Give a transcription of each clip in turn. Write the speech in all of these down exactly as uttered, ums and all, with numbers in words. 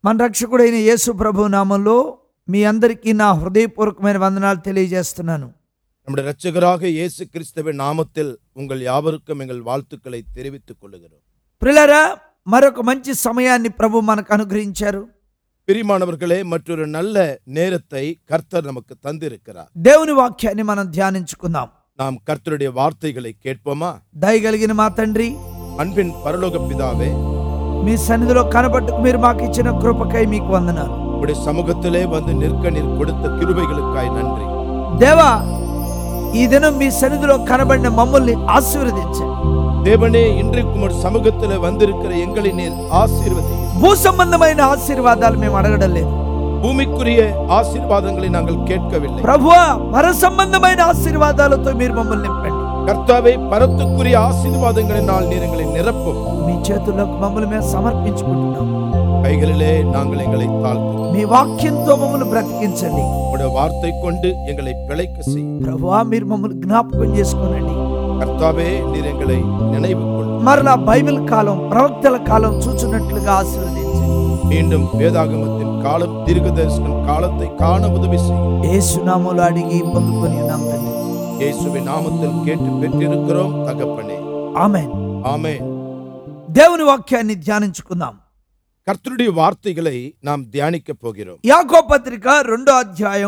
మన రక్షకుడైన యేసు ప్రభు నామంలో మీ అందరికీ నా హృదయపూర్వకమైన వందనాలు తెలియజేస్తున్నాను. நம்முடைய இரட்சகராக இயேசு கிறிஸ்துவின் நாமத்தில் உங்கள் யாவருக்கும் எங்கள் வாழ்த்துக்களை தெரிவித்துக் கொள்கிறோம். ప్రియులారా, మరొక మంచి సమయాన్ని ప్రభు మనకు అనుగ్రహించారు. பிரியமானவர்களே, மற்றொரு நல்ல நேரத்தை கர்த்தர் நமக்கு தந்திருக்கிறார். దేవుని వాక్యాన్ని మనం ధ్యానించుకుందాం. நாம் கர்த்தருடைய வார்த்தைகளை கேட்போமா? దయగలిగిన మా తండ్రి, அன்பின் பரலோக பிதாவே, మీ సన్నిధిలో కనబట్టుకు మీరు మాకు ఇచ్చిన కృపకై మీకు వందనాలు. உடைய சமூகத்திலே வந்து நிற்க நீர் கொடுத்த கிருபைகளுக்காய் நன்றி. దేవా, ఈ దినం మీ సన్నిధిలో కనబడిన మమ్మల్ని ఆశీర్వదించండి. தேவனே, இன்றைக்கு உம்முடைய சமூகத்திலே வந்திருக்கிற எங்களை நீர் ஆசீர்வதி. భూ సంబంధమైన ఆశీర్వాదాలు మేము అడగడం లేదు. பூமிக்குரிய ஆசீர்வாதங்களை நாங்கள் கேட்கவில்லை. ప్రభువా, పర సంబంధమైన ఆశీర్వాదాలతో మీరు మమ్మల్ని నింపండి. கர்த்தாவே, பரத்துக்குரிய ஆசீர்வாதங்களினால் நீர் எங்களை நிரப்பும். మీ చేతుల్లోకి మమ్మల్ని మేము సమర్పించుకుంటున్నాం. கைகளிலே நாங்கள் எங்களை தாழ்த்துவோம். మీ వాక్యంతో మమ్మల్ని బ్రతికించండి. உம்முடைய வார்த்தை கொண்டு எங்களை பிழைக்க செய்யும். ప్రభువా, మీరు మమ్మల్ని జ్ఞాపకం చేసుకోనండి. கர்த்தாவே, நீர் எங்களை நினைவு கொள்ளும். మరలా బైబిల్ కాలం, ప్రవక్తల కాలం చూచున్నట్లుగా ఆశీర్వదించండి. மீண்டும் வேதாகமத்தின் காலம், தீர்க்கதரிசன காலத்தை காண உதவி செய்யும். యేసు నామములో అడిగి పొందుకొని ఉన్నాం తండ్రి. இயேசுவின் நாமத்தில் கேட்டு பெற்றிருக்கிறோம் தகப்பனே. ఆమేన్. ஆமென். దేవుని వాక్యాన్ని ధ్యానించుకుందాం. கர்த்தருடைய வார்த்தைகளை நாம் தியானிக்க போகிறோம். యాకోబు పత్రిక రెండో అధ్యాయం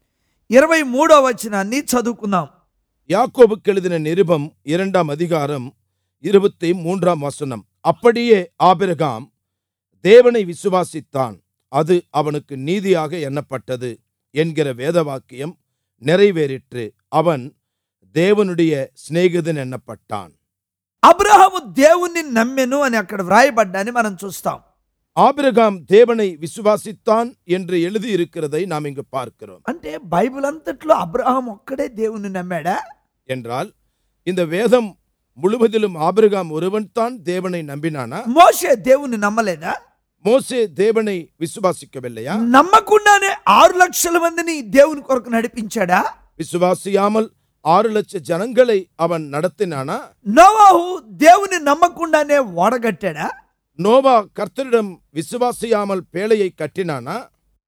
ఇరవై మూడో వచనాన్ని చదువుకుందాం. யாக்கோபுக்கு எழுதின நிருபம் இரண்டாம் அதிகாரம் இருபத்தி மூன்றாம் வசனம். அப்படியே ஆபிரகாம் தேவனை விசுவாசித்தான், அது அவனுக்கு நீதியாக எண்ணப்பட்டது என்கிற வேதவாக்கியம் நிறைவேறிற்று. அவன் தேவனுடைய சிநேகிதன் எண்ணப்பட்டான். అబ్రహాము దేవుణ్ణి నమ్మెను అని అక్కడ వ్రాయబడ్డాన్ని మనం చూస్తాం. ஆபிரகாம் தேவனை விசுவாசித்தான் என்று எழுதி இருக்கிறதை நாம் இங்கு பார்க்கிறோம். అంటే బైబిల్ అంతట్లో అబ్రహాం ఒక్కడే దేవుణ్ణి నమ్మాడా என்றால் இந்த வேதம் முழுவதிலும் ஆபிரகாம் ஒருவன் தான் தேவனை நம்பினானா? మోషే దేవుణ్ణి నమ్మలేదా? மோசே தேவனை விசுவாசிக்கவில்லையா? నమ్మకుండానే ఆరు లక్షల మందిని దేవుని కొరకు నడిపించాడా? விசுவாசியாமல் ஆறு லட்ச ஜனங்களை அவன் நடத்தினானா? నోవాహు దేవుని నమ్మకుండానే ఓడగట్టాడా? நோவா கர்த்தரிடம் விசுவாசியாமல் பேழையை கட்டினானா?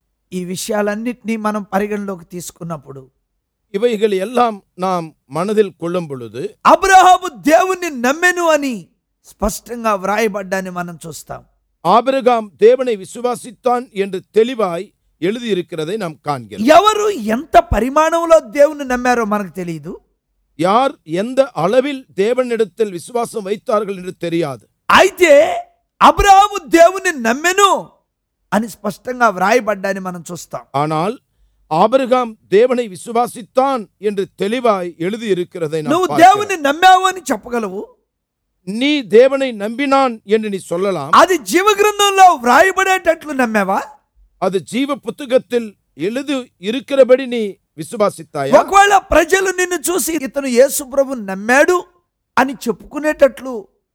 ఈ విషయాలన్నిటినీ మనం పరిగణలోకి తీసుకున్నప్పుడు இவைகள் எல்லாம் நாம் மனதில் கொள்ளும் பொழுது అబ్రహాము దేవుణ్ణి నమ్మెను అని స్పష్టంగా వ్రాయబడ్డాన్ని మనం చూస్తాం. ஆபிரகாம் தேவனை விசுவாசித்தான் என்று தெளிவாய் எழுதியிருக்கிறதை நாம் காண்கிறோம். ఎవరు ఎంత పరిమాణంలో దేవుని నమ్మారో మనకు తెలియదు. யார் எந்த அளவில் தேவனிடத்தில் விசுவாசம் வைத்தார்கள் என்று தெரியாது. అయితే అబ్రహాము దేవుని నమ్మెను అని స్పష్టంగా వ్రాయబడ్డాన్ని మనం చూస్తాం. ஆனால் ஆபிரகாம் தேவனை விசுவாசித்தான் என்று தெளிவாய் எழுதியிருக்கிறதை நாம் నువ్వు பார்க்கிறோம். దేవుని నమ్మావు అని చెప్పగలవు. நீ தேவனை நம்பினான் என்று நீ சொல்லலாம். అది జీవ గ్రంథంలో వ్రాయబడేటట్లు నమ్మావా? அது ஜீவ புத்தகத்தில் எழுதி இருக்கிறபடி நீ விசுவாசித்தாயா? ఒకవేళ ప్రజలు నిన్ను చూసి ఇతను యేసు ప్రభు నమ్మాడు అని చెప్పుకునేటట్లు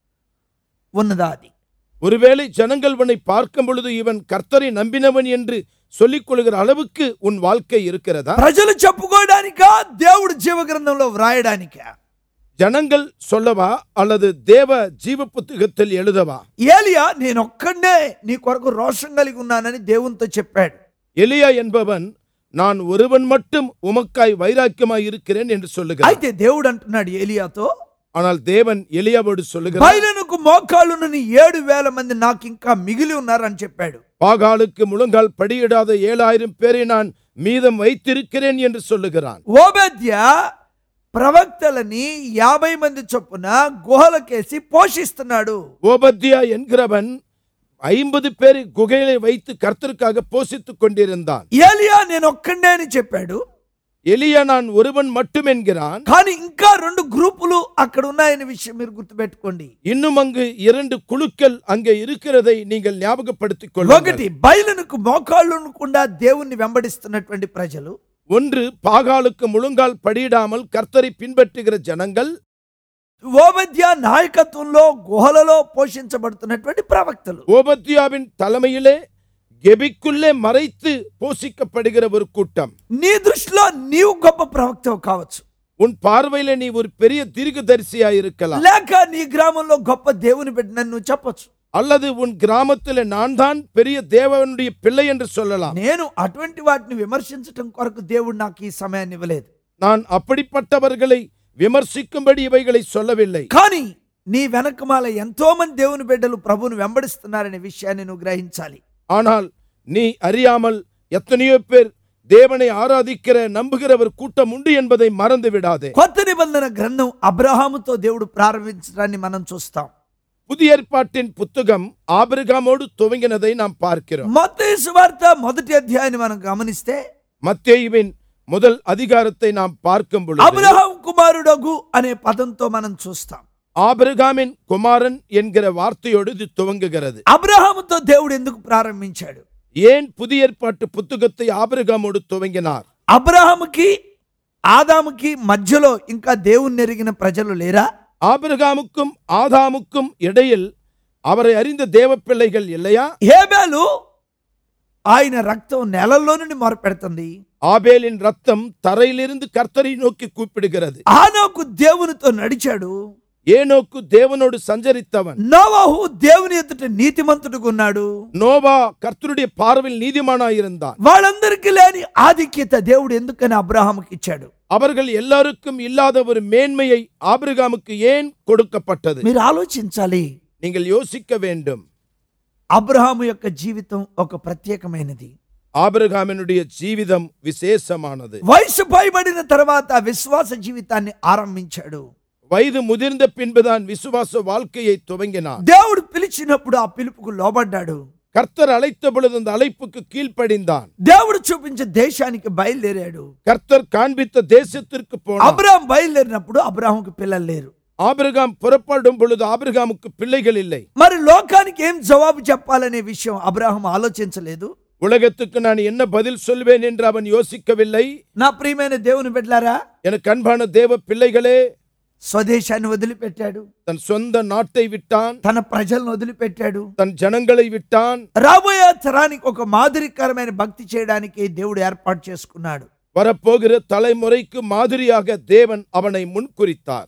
ఉన్నదా? అది ஒருவேளை ஜனங்கள் உன்னை பார்க்கும் பொழுது இவன் கர்த்தரை நம்பினவன் என்று சொல்லிக் கொள்கிற அளவுக்கு உன் வாழ்க்கை இருக்கிறதா? ప్రజలు చెప్పుకోవడానికా, దేవుడు జీవ గ్రంథంలో వ్రాయడానికా? ஜனங்கள் சொல்லவா அல்லது தேவ ஜீவ புத்தகத்தில் எழுதவா? ఏలియా నేను ఒక్కడే నీ కొరకు రోషం కలిగి ఉన్నానని దేవునితో చెప్పాడు. எலியா என்பவன் நான் ஒருவன் மட்டும் உமக்காய் வைராக்கியமாய் இருக்கிறேன் என்று சொல்லுகிறான். అయితే దేవుడు అంటున్నాడు ఏలియాతో, ஆனால் தேவன் எலியாவோடு சொல்லுகிறார், బయలునకు మోకాళ్ళునని ఏడు వేల మంది నాకు ఇంకా మిగిలి ఉన్నారని చెప్పాడు. பாகாலுக்கு முழங்கால் படியிடாத ஏழாயிரம் பேரை நான் மீதம் வைத்திருக்கிறேன் என்று சொல்லுகிறான். ఓబద్యా ప్రవక్తలని యాభై మంది చొప్పున గుహలకేసి పోషిస్తున్నాడు. ஓபத்யா என்கிறவன் ஐம்பது பேரை குகையிலே வைத்து கர்த்தருக்காக போஷித்துக் கொண்டிருந்தான். ఏలియా నేను ఒక్కడే అని చెప్పాడు. எலியா நான் ஒருவன் மட்டும் என்கிறான். కానీ ఇంకా రెండు గ్రూపులు అక్కడ ఉన్నాయనే విషయం మీరు గుర్తుపెట్టుకోండి. இன்னும் அங்கு இரண்டு குழுக்கள் அங்கே இருக்கிறதை நீங்கள் ஞாபகப்படுத்திக் ఒకటి கொள்ளுங்கள். బయలునకు మోకాళ్ళు ఉండకుండా దేవుణ్ణి వెంబడిస్తున్నటువంటి ప్రజలు, ஒன்று பாகாலுக்கு முழங்கால் படியிடாமல் கர்த்தரை பின்பற்றுகிற ஜனங்கள், ఓబద్యా నాయకత్వంలో గుహలలో పోషించబడుతున్నటువంటి ప్రవక్తలు. ஓபத்யாவின் தலைமையிலே கெபிக்குள்ளே மறைத்து போஷிக்கப்படுகிற ஒரு கூட்டம். నీ దృష్టిలో నీవు గొప్ప ప్రవక్తవు కావచ్చు. உன் பார்வையில நீ ஒரு பெரிய தீர்க்கதரிசியாய் இருக்கலாம். లేక నీ గ్రామంలో గొప్ప దేవుని బిడ్డనని నువ్వు చెప్పొచ్చు. அல்லது உன் கிராமத்தில் நான் தான் பெரிய தேவனுடைய பிள்ளை என்று சொல்லலாம். నేను అటువంటి వాటిని విమర్శించటం కొరకు దేవుడు నాకు ఈ సమయాన్ని ఇవ్వలేదు. நான் அப்படிப்பட்டவர்களை విమర్శిக்கும்படி ఇவைகளை சொல்லவில்லை. కానీ నీ వెనకమాల ఎంతో మంది దేవుని బిడ్డలు ప్రభువును వెంబడిస్తున్నారనే విషయాన్ని నువ్వు గ్రహించాలి. ஆனால் நீ அறியாமல் எத்தனையோ பேர் தேவனை ஆராதிக்கிற நம்புகிற ஒரு கூட்டம் உண்டு என்பதை மறந்து விடாதே. కొత్త నిబంధన గ్రంథం అబ్రహాముతో దేవుడు ప్రారంభించడాన్ని మనం చూస్తాం. புதிய ஏற்பாட்டின் புத்தகம் ஆபிரகாமோடு துவங்கினதை நாம் பார்க்கிறோம். మత్తయి సువార్త మొదటి అధ్యాయాన్ని మనం గమనిస్తే மத்தேயுவின் முதல் அதிகாரத்தை நாம் பார்க்கும் பொழுது అబ్రహాం కుమారుడగు అనే పదంతో మనం చూస్తాం. ஆபிரகாமின் குமாரன் என்கிற வார்த்தையோடு இது துவங்குகிறது. అబ్రహాముతో దేవుడు ఎందుకు ప్రారంభించాడు? ஏன் புதிய ஏற்பாட்டு புத்தகத்தை ஆபிரகாமோடு துவங்கினார்? అబ్రహాముకి ఆదాముకి మధ్యలో ఇంకా దేవుణ్ణి ఎరిగిన ప్రజలు లేరా? ஆபிரகாமுக்கும் ஆதாமுக்கும் இடையில் அவரை அறிந்த தேவ பிள்ளைகள் இல்லையா? హేబేలు ఆయన రక్తం నెలల్లో నుండి మొరపెడుతుంది. ஆபேலின் ரத்தம் தரையிலிருந்து கர்த்தரை நோக்கி கூப்பிடுகிறது. ఆనోకు దేవునితో నడిచాడు. ஏனோக்கு தேவனோடு சஞ்சரித்தவன். నోవాహు దేవుని ఎదుట నీతిమంతుడుగా ఉన్నాడు. நோவா கர்த்தருடைய பார்வையில் நீதிமானாயிருந்தான். వాళ్ళందరికీ లేని ఆధిక్యత దేవుడు ఎందుకని అబ్రహాముకి ఇచ్చాడు? அவர்கள் எல்லாருக்கும் இல்லாத ஒரு மேன்மையை ஆபிரகாமுக்கு ஏன் கொடுக்கப்பட்டது? మీరు ఆలోచించాలి. நீங்கள் யோசிக்க வேண்டும். అబ్రహాము యొక్క జీవితం ఒక ప్రత్యేకమైనది. ஆபிரகாமினுடைய ஜீவிதம் விசேஷமானது. వయసు పైబడిన తర్వాత విశ్వాస జీవితాన్ని ఆరంభించాడు. வயது முதிர்ந்த பின்புதான் விசுவாச வாழ்க்கையை துவங்கினார். దేవుడు పిలిచినప్పుడు ఆ పిలుపుకు లోబడ్డాడు. கர்த்தர் அழைத்த பொழுது அந்த அழைப்புக்கு கீழ்ப்படிந்தான். దేవుడు చూపించే దేశానికి బయలుదేరాడు. கர்த்தர் காண்பித்த தேசத்திற்கு போனார். అబ్రహాం బయలుదేరినప్పుడు అబ్రహాముకి పిల్లలు లేరు. ஆபிரகாம் புறப்படும் பொழுது ஆபிரகாமுக்கு பிள்ளைகள் இல்லை. మరి లోకానికి ఏం జవాబు చెప్పాలనే విషయం అబ్రహాం ఆలోచించలేదు. உலகத்துக்கு நான் என்ன பதில் சொல்வேன் என்று அவன் யோசிக்கவில்லை. నా ప్రియమైన దేవుని బిడ్డలారా, எனக்கு అన్பான தேவ பிள்ளைகளே, స్వదేశాన్ని వదిలిపెట్టాడు. தன் சொந்த நாட்டை விட்டான். తన ప్రజలను వదిలిపెట్టాడు. தன் జనங்களை விட்டான். రాబోయే తరానికి ఒక మాదిరికరమైన భక్తి చేయడానికి దేవుడు ఏర్పాటు చేసుకున్నాడు. வரப்போகிற தலைமுறைக்கு மாதிரியாக தேவன் அவனை முன்குறித்தார்.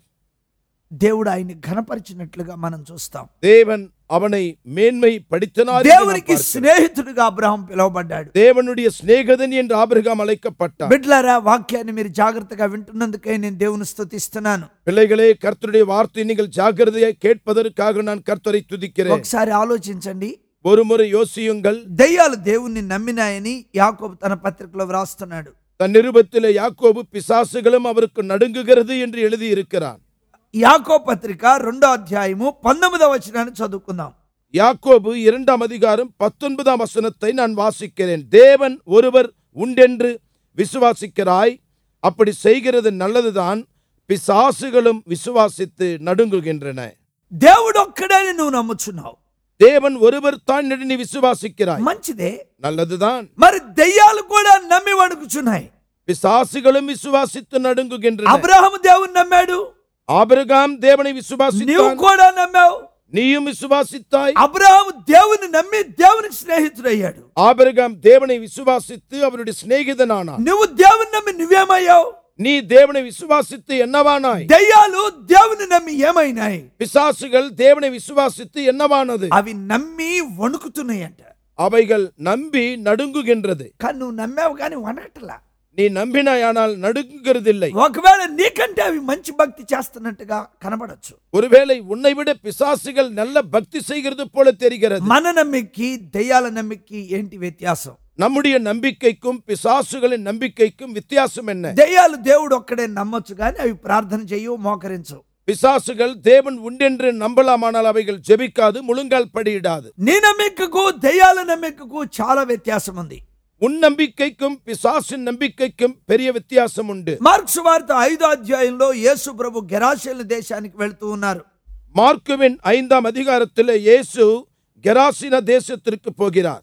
దేవుడు ఆయన్ని ఘనపరిచినట్లుగా మనం చూస్తాం. தேவன் அவனை மேன்மை படுத்தினார். దేవునికి స్నేహితుడిగా అబ్రహాం పిలువబడ్డాడు. தேவனுடைய சிநேகிதன் என்று ஆபிரகாம் அழைக்கப்பட்டார். బిడ్డలారా, వాక్యాన్ని మీరు జాగ్రత్తగా వింటున్నందుకై నేను దేవుని స్తుతిస్తున్నాను. பிள்ளைகளே, கர்த்தருடைய வார்த்தை நீங்கள் ஜாக்கிரதையாய் கேட்பதற்காக நான் கர்த்தரை துதிக்கிறேன். ఒకసారి ఆలోచించండి. ஒருமுறை யோசியுங்கள். దయ్యాలు దేవుణ్ణి నమ్మినాయని యాకోబు తన పత్రికలో వ్రాస్తున్నాడు. தன் நிருபத்திலே யாக்கோபு பிசாசுகளும் அவருக்கு நடுங்குகிறது என்று எழுதி இருக்கிறான். యాకోబు పత్రిక రెండో అధ్యాయము పంతొమ్మిదవ వచనాన్ని చదువుకుందాం. யாக்கோபு இரண்டாம் அதிகாரம் பத்தொன்பதாம் வசனத்தை நான் வாசிக்கிறேன். தேவன் ஒருவர் உண்டென்று விசுவாசிக்கிறாய், அப்படி செய்கிறது நல்லதுதான், பிசாசுகளும் விசுவாசித்து நடுங்குகின்றன. దేవుడు ఒక్కడని నువ్వు నమ్ముచున్నావు. தேவன் ஒருவர் தான் நீ விசுவாசிக்கிறாய், మంచిదే. நல்லதுதான். మరి దయ్యాలు కూడా నమ్మి వణుకుచున్నాయి. பிசாசுகளும் விசுவாசித்து நடுங்குகின்றன. అబ్రహాము దేవుని నమ్మాడు. ஆபிரகாம் தேவனை నీవు விசுவாசித்தான். కూడా నమ్మావు. நீயும் விசுவாசித்தாய். అబ్రహాము దేవుని నమ్మి దేవునికి స్నేహితుడయ్యాడు. ஆபிரகாம் தேவனை விசுவாசித்து அவருடைய சிநேகிதனானான். నువ్వు దేవుని నమ్మి నువ్వేమయ్యావు? நீ தேவனை விசுவாசித்து என்னவானாய்? దయ్యాలు దేవుని నమ్మి ఏమైనాయి? பிசாசுகள் தேவனை விசுவாசித்து என்னவானது? అవి నమ్మి వణుకుతున్నాయంట. அவைகள் நம்பி நடுங்குகின்றது. కానీ నువ్వు నమ్మావు కానీ వనకట్లా. நீ நம்பினாயானால் நடுங்குகிறதில்லை. ఒకవేళ నీకంటే అవి మంచి భక్తి చేస్తున్నట్టుగా కనబడచ్చు. ஒருவேளை உன்னை விட பிசாசுகள் நல்ல பக்தி செய்கிறது போல தெரிகிறது. మన నమ్మికి దయ్యాల నమ్మికి ఏంటి వ్యత్యాసం? நம்முடைய நம்பிக்கைக்கும் பிசாசுகளின் நம்பிக்கைக்கும் வித்தியாசம் என்ன? దయ్యాలు దేవుడు ఒక్కడే నమ్మొచ్చు కానీ అవి ప్రార్థన చేయవు, మోకరించవు. பிசாசுகள் தேவன் உண்டென்று நம்பலாமானால் அவைகள் ஜெபிக்காது, முழுங்கால் படியிடாது. నీ నమ్మికకు దయ్యాల నమ్మికకు చాలా వ్యత్యాసం ఉంది. உன் நம்பிக்கைக்கும் பிசாசின் நம்பிக்கைக்கும் பெரிய வித்தியாசம் உண்டு. మార్కు సువార్త ఐదో అధ్యాయంలో యేసు ప్రభు గెరాషేను దేశానికి వెళ్తూ ఉన్నారు. மார்க்குவின் ஐந்தாம் அதிகாரத்தில் இயேசு கெராசின தேசத்திற்கு போகிறார்.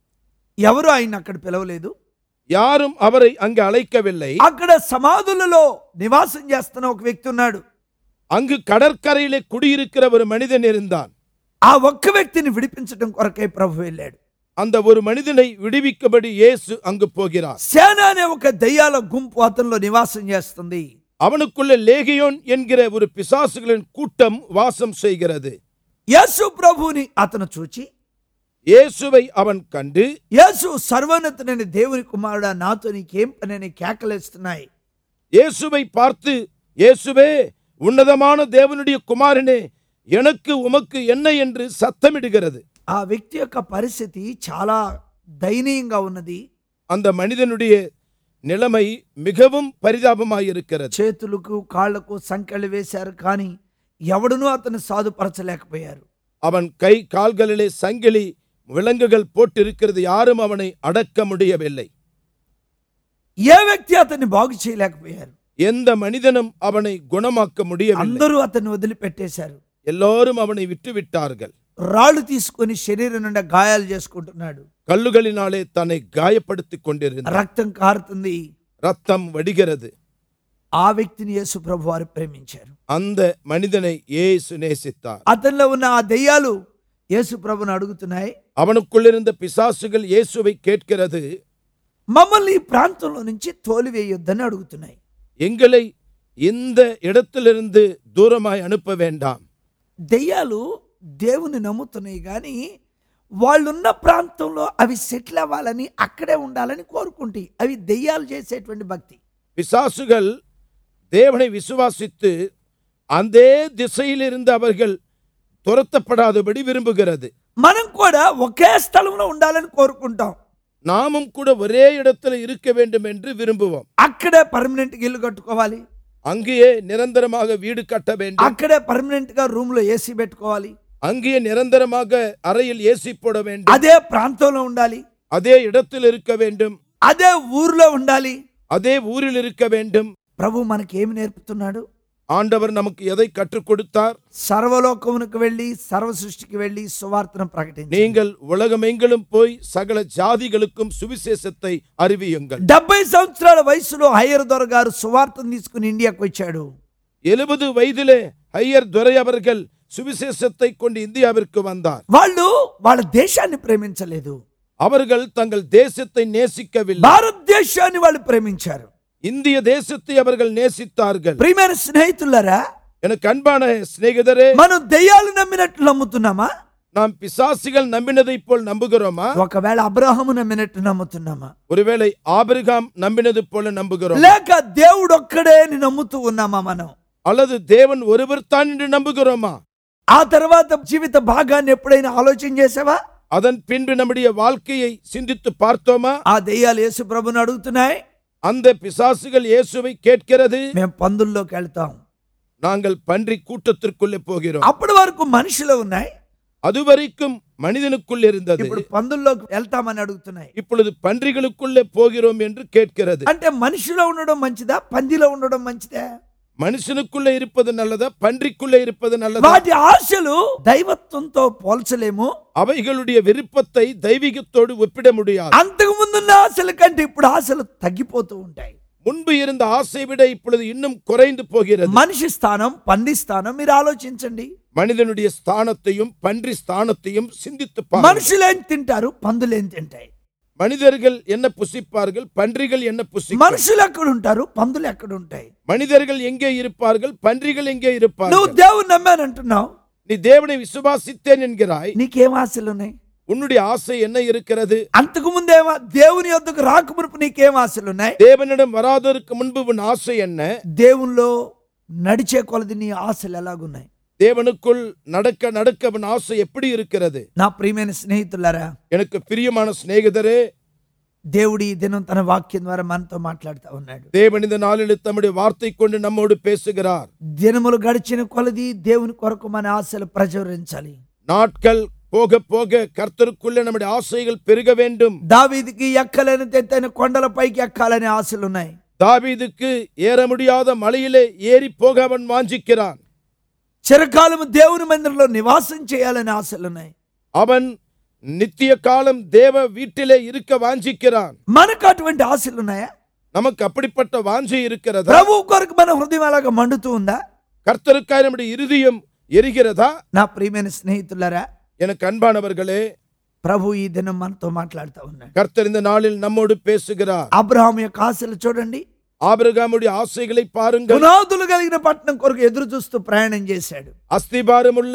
ఎవరు ఆయన అక్కడ పిలవలేదు. யாரும் அவரை அங்கு அழைக்கவில்லை. అక్కడ సమాధులలో నివాసం చేస్తున్న ఒక వ్యక్తి ఉన్నాడు. அங்கு கடற்கரையிலே குடியிருக்கிற ஒரு மனிதன் இருந்தான். ఆ ఒక్క వ్యక్తిని విడిపించడం కొరకై ప్రభు వెళ్ళాడు. அந்த ஒரு மனிதனை விடுவிக்கபடி இயேசு அங்கு போகிறார். సేన అనే ఒక దయ్యాల గుంపు అతనిలో నివాసం చేస్తుంది. அவனுக்குள்ள லேகியோன் என்கிற ஒரு பிசாசுகளின் கூட்டம் வாசம் செய்கிறது. యేసు ప్రభువుని అతను చూచి, இயேசுவை அவன் கண்டு, యేసు సర్వోన్నతుడైన దేవుని కుమారుడా, నాతో నీకేం పని అని కేకలేస్తున్నాయి. இயேசுவை பார்த்து, இயேசுவே, உன்னதமான தேவனுடைய குமாரனே, எனக்கு உமக்கு என்ன என்று சத்தமிடுகிறது. ఆ వ్యక్తి యొక్క పరిస్థితి చాలా దయనీయంగా ఉన్నది. அந்த மனிதனுடைய நிலைமை மிகவும் பரிதாபமாயிருக்கிறது. చేతులకు కాళ్లకు సంకెళ్ళు వేశారు, కానీ ఎవడునూ అతను సాధుపరచలేకపోయారు. அவன் கை கால்களிலே சங்கிலி விலங்குகள் போட்டிருக்கிறது, யாரும் அவனை அடக்க முடியவில்லை. ఏ వ్యక్తి అతన్ని బాగు చేయలేకపోయారు. எந்த மனிதனும் அவனை குணமாக்க முடியவில்லை. అందరూ అతన్ని వదిలిపెట్టేశారు. எல்லோரும் அவனை விட்டுவிட்டார்கள். రాళ్ళు తీసుకొని శరీరం నుండి గాయాలు చేసుకుంటున్నాడు. கல்லுகளினாலே தன்னை காயப்படுத்திக் கொண்டிருந்தார். రక్తం కారుతుంది. ரத்தம் வடிகிறது. ఆ వ్యక్తిని యేసు ప్రభు వారు ప్రేమించారు. அந்த மனிதனை இயேசு நேசித்தார். అతనిలో ఉన్న ఆ దెయ్యాలు యేసు ప్రభుని అడుగుతున్నాయి. அவனுக்குள்ளிருந்த பிசாசுகள் இயேசுவை கேட்கிறது, మమ్మల్ని ఈ ప్రాంతంలో నుంచి తోలివేయొద్దని అడుగుతున్నాయి. எங்களை இந்த இடத்திலிருந்து தூரமாய் அனுப்ப வேண்டாம். దెయ్యాలు దేవుని నమ్ముతున్నాయి, కానీ వాళ్ళున్న ప్రాంతంలో అవి సెటిల్ అవ్వాలని, అక్కడే ఉండాలని కోరుకుంటాయి. అవి దెయ్యాలు చేసేటువంటి భక్తి. பிசாசுகள் தேவனை விசுவாசித்து அந்த திசையிலிருந்து அவர்கள் துரத்தப்படாதபடி விரும்புகிறது. మనం కూడా ఒకే స్థలంలో ఉండాలని కోరుకుంటాం. நாமும் கூட ஒரே இடத்துல இருக்க வேண்டும் என்று விரும்புவோம். అక్కడే పర్మనెంట్ ఇల్లు కట్టుకోవాలి, அங்கேயே நிரந்தரமாக வீடு கட்ட வேண்டும், అక్కడే పర్మనెంట్ గా రూమ్ లో ఏసీ పెట్టుకోవాలి, அங்கேயே நிரந்தரமாக அறையில் ஏசி போட வேண்டும், అదే ప్రాంతంలో ఉండాలి, அதே இடத்தில் இருக்க வேண்டும், అదే ఊర్లో ఉండాలి. அதே ஊரில் இருக்க வேண்டும். ప్రభు మనకి ఏమి నేర్పుతున్నాడు? ஆண்டவர் நமக்கு எதை கற்றுக் கொடுத்தார்? సర్వలోకమునకు వెళ్ళి సర్వ సృష్టికి వెళ్ళి సువార్తను ప్రకటించండి. நீங்கள் உலகமெங்கிலும் போய் சகல ஜாதிகளுக்கும் சுவிசேஷத்தை அறிவியுங்கள். డెబ్బై సంవత్సరాల వయసులో హయ్యర్ దొర గారు సువార్తను తీసుకుని ఇండియాకు వచ్చాడు. எழுபது வயதிலே ஐயர் துரை அவர்கள் சுவிசேஷத்தை கொண்டு இந்தியாவிற்கு வந்தார். వాళ్ళు వాళ్ళ దేశాన్ని ప్రేమించలేదు, அவர்கள் தங்கள் தேசத்தை நேசிக்கவில்லை, భారతదేశాన్ని వాళ్ళు ప్రేమించారు. இந்திய தேசத்தை அவர்கள் நேசித்தார்கள். ప్రియమైన స్నేహితులారా, எனக்கு அன்பான சிநேகிதரே, మనం దెయ్యాలు నమ్మినట్లు నమ్ముతున్నామా? நாம் பிசாசுகள் நம்பினதை போல் நம்புகிறோமா? ఒకవేళ అబ్రహాము నమ్మినట్టు నమ్ముతున్నామా? ஒருவேளை ஆபிரகாம் நம்பினது போல நம்புகிறோம், లేక దేవుడు ఒక్కడే అని నమ్ముతూ ఉన్నామా మనం? அல்லது தேவன் ஒருவர் தான் என்று நம்புகிறோமா? ఆ తర్వాత జీవిత భాగాన్ని ఎప్పుడైనా ఆలోచన చేసావా? அதன் பின்பு நம்முடைய வாழ்க்கையை சிந்தித்து பார்த்தோமா? ఆ దెయ్యాలు యేసు ప్రభుని అడుగుతున్నాయి, அந்த பிசாசுகள் இயேசுவை கேட்கிறது, మేము పందుల్లోకి వెళ్తాం. நாங்கள் பன்றி கூட்டத்திற்குள்ளே போகிறோம். అప్పటి వరకు మనుషులు ఉన్నాయి, அதுவரைக்கும் மனிதனுக்குள் இருந்தது, ఇప్పుడు పందుల్లోకి వెళ్తామని అడుగుతున్నాయి. இப்பொழுது பன்றிகளுக்குள்ளே போகிறோம் என்று கேட்கிறது. అంటే మనిషిలో ఉండడం మంచిదా, పందిలో ఉండడం మంచిదా? மனுஷனுக்குள்ளே இருப்பது நல்லதா, பன்றிக்குள்ளே இருப்பது நல்லதா? వాటి ఆశలు దైవత్వంతో పోల్చలేము, அவைகளுடைய விருப்பத்தை தெய்வீகத்தோடு ஒப்பிட முடியாது. అంతకు ముందున్న ఆశల కంటే ఇప్పుడు ఆశలు తగ్గిపోతూ ఉంటాయి. முன்பு இருந்த ஆசை விட இப்பொழுது இன்னும் குறைந்து போகிறது. మనిషి స్థానం, పంది స్థానం మీరు ఆలోచించండి. மனிதனுடைய ஸ்தானத்தையும் பன்றி ஸ்தானத்தையும் சிந்தித்து பாருங்கள். మనుషులేం తింటారు, పందులేం తింటాయి? மனிதர்கள் என்ன புசிப்பார்கள், பன்றிகள் என்ன புசிப்பார்கள்? మనుషులు ఎక్కడ ఉంటారు, పందులు ఎక్కడ ఉంటాయి? மனிதர்கள் எங்கே இருப்பார்கள், பன்றிகள் எங்கே నువ్వు இருப்பார்கள்? దేవుని నమ్మానంటున్నావు, நீ தேவனை விசுவாசித்தேன் என்கிறாய், నీకేం ఆశలు ఉన్నాయి? உன்னுடைய ஆசை என்ன இருக்கிறது? అంతకు ముందేమో దేవుని యొద్దకు రాకమునుపు నీకేం ఆశలు ఉన్నాయి? தேவனிடம் வராததற்கு முன்பு உன் ஆசை என்ன? దేవునిలో నడిచే కొలది నీ ఆశలు ఎలాగున్నాయి? தேவனுக்குள் நடக்க நடக்க உன் ஆசை எப்படி இருக்கிறது? నా ప్రియమైన స్నేహితులారా, எனக்கு பிரியமான சிநேகிதரே, దేవుడి ఈ దినం తన వాక్యం ద్వారా మనతో మాట్లాడుతూ ఉన్నాడు. தேவன் இந்த நாளில் தம்முடைய வார்த்தை கொண்டு நம்மோடு பேசுகிறார். దినములు గడిచిన కొలది దేవుని కొరకు మన ఆశలు ప్రచురించాలి. நாட்கள் போக போக கர்த்தருக்குள்ளே நம்முடைய ஆசைகள் பெருக வேண்டும். దావీదుకి ఎక్కలేని ఎత్తైన కొండల పైకి ఎక్కాలనే ఆశలు ఉన్నాయి. தாவீதுக்கு ஏற முடியாத மலையிலே ஏறி போக அவன் வாஞ்சிக்கிறான். చిరకాలము దేవుని మందిరంలో నివాసం చేయాలని ఆశలు ఉన్నాయి. அவன் நித்திய காலம் தேவ வீட்டிலே இருக்க வாஞ்சிக்கிறான். మనకు అటువంటి ఆశలు ఉన్నాయా? நமக்கு அப்படிப்பட்ட வாஞ்சை இருக்கிறதா? ప్రభు కొరకు మన హృదయం అలాగా మండుతూ ఉందా? கர்த்தருக்காய் நம்முடைய இருதயம் எரிகிறதா? నా ప్రియమైన స్నేహితులారా, எனக்கு அன்பானவர்களே, ప్రభు ఈ దినం మనతో మాట్లాడుతూ ఉన్నాడు. கர்த்தர் இந்த நாளில் நம்மோடு பேசுகிறார். అబ్రహాము యొక్క ఆశలు చూడండి. ஆபிரகாமுடைய ஆசைகளை பாருங்கள். పునాదులు కలిగిన పట్టణం కొరకు ఎదురు చూస్తూ ప్రయాణం చేశాడు. அஸ்திபாரமுள்ள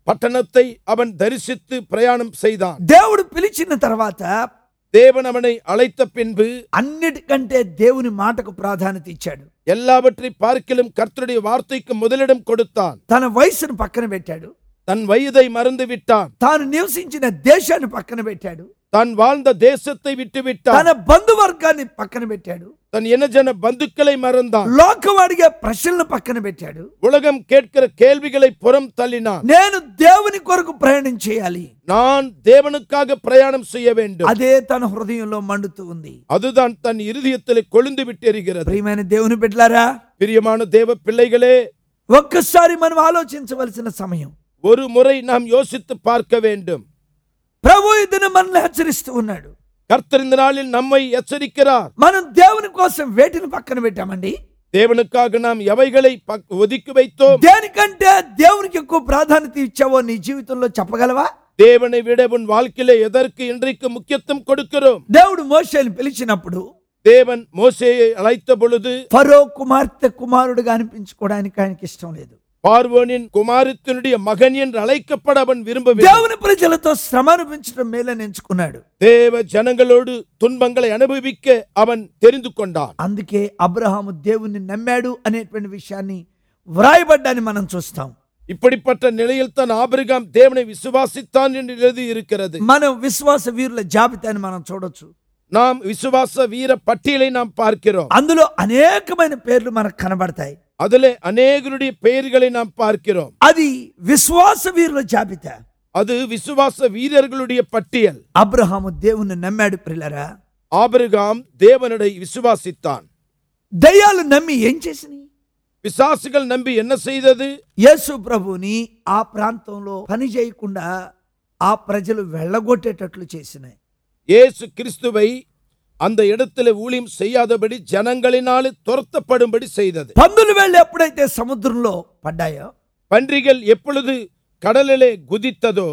பட்டணத்தை அவன் தரிசித்து பிரயாணம் செய்தான். దేవుడు పిలిచిన తర్వాత தேவன் அவனை அழைத்த பின்பு అన్నిటికంటే దేవుని మాటకు ప్రాధాన్యత ఇచ్చాడు. எல்லாவற்றை பார்க்கிலும் கர்த்தருடைய வார்த்தைக்கு முதலிடம் கொடுத்தான். తన వయసును పక్కన పెట్టాడు. தன் வயதை மறந்து விட்டான். తాను నివసించిన దేశాన్ని పక్కన పెట్టాడు. தான் வாழ்ந்த தேசத்தை விட்டு விட்டான். తన బంధువర్గాన్ని పక్కన పెట్టాడు. தன் இனஜன பந்துக்களை மறந்தான். లోకం అడిగే ప్రశ్నలను పక్కన పెట్టాడు. உலகம் கேட்கிற கேள்விகளை புறம் தள்ளினான். నేను దేవుని కొరకు ప్రయాణం చేయాలి, நான் தேவனுக்காக பிரயாணம் செய்ய வேண்டும். అదే తన హృదయంలో మండుతూ ఉంది. அதுதான் தன் இருதயத்தில் கொழுந்து விட்டிருக்கிறது. ప్రియమైన దేవుని బిడ్డలారా, பிரியமான தேவ பிள்ளைகளே, ఒక్కసారి మనం ఆలోచించవలసిన సమయం. ஒரு முறை நாம் யோசித்து பார்க்க வேண்டும். ప్రభు ఇదిని మనల్ని హెచ్చరిస్తూ ఉన్నాడు. கர்த்தர் இந்த நாளில் நம்மை எச்சரிக்கிறார். మనం దేవుని కోసం వేటిని పక్కన పెట్టామండి? தேவனுக்காக நாம் எவைகளை ஒதுக்கி வைத்தோம்? దేనికంటే దేవునికి ఎక్కువ ప్రాధాన్యత ఇచ్చావో నీ జీవితంలో చెప్పగలవా? தேவனை விட உன் வாழ்க்கையில எதற்கு இன்றைக்கு முக்கியத்துவம் கொடுக்கிறோம்? దేవుడు మోషేని పిలిచినప్పుడు தேவன் மோசேயை அழைத்த பொழுது ఫరో కుమార్తె కుమారుడుగా అనిపించుకోవడానికి ఆయనకి ఇష్టం లేదు. பார்வோனின் குமாரத்தினுடைய மகன் என்று அழைக்கப்பட அவன் விரும்பவில்லை. దేవుని ప్రజలతో శ్రమ అనుభవించడం మేలని ఎంచుకున్నాడు. தேவ ஜனங்களோடு துன்பங்களை அனுபவிக்க அவன் தெரிந்து கொண்டான். అందుకే అబ్రహాము దేవుణ్ణి నమ్మాడు అనేటువంటి విషయాన్ని వ్రాయబడ్డాన్ని మనం చూస్తాం. இப்படிப்பட்ட நிலையில் தான் ஆபிரகாம் தேவனை விசுவாசித்தான் என்று எழுதி இருக்கிறது. మనం విశ్వాస వీరుల జాబితాని మనం చూడొచ్చు. நாம் விசுவாச வீர பட்டியலை நாம் பார்க்கிறோம். అందులో అనేకమైన పేర్లు మనకు కనబడతాయి. அதிலே அநேகருடைய பெயர்களை நாம் பார்க்கிறோம். అది విశ్వాస వీరుల జాబితా. அது விசுவாச வீரர்களுடைய பட்டியல். అబ్రహాము దేవుణ్ణి నమ్మాడు. ప్రియులారా, ஆபிரகாம் தேவனை விசுவாசித்தான். దయ్యాలు నమ్మి ఏం చేసినాయి? பிசாசுகள் நம்பி என்ன செய்தது? యేసు ప్రభుని ఆ ప్రాంతంలో పని చేయకుండా ఆ ప్రజలు వెళ్ళగొట్టేటట్లు చేసినాయి. இயேசு கிறிஸ்துவை அந்த இடத்துல ஊழியம் செய்யாதபடி ஜனங்களினாலே துரத்தப்படும்படி செய்தது. పందులు వెళ్ళి ఎప్పుడైతే సముద్రంలో పడ్డాయో, பன்றிகள் எப்பொழுது கடலிலே குதித்ததோ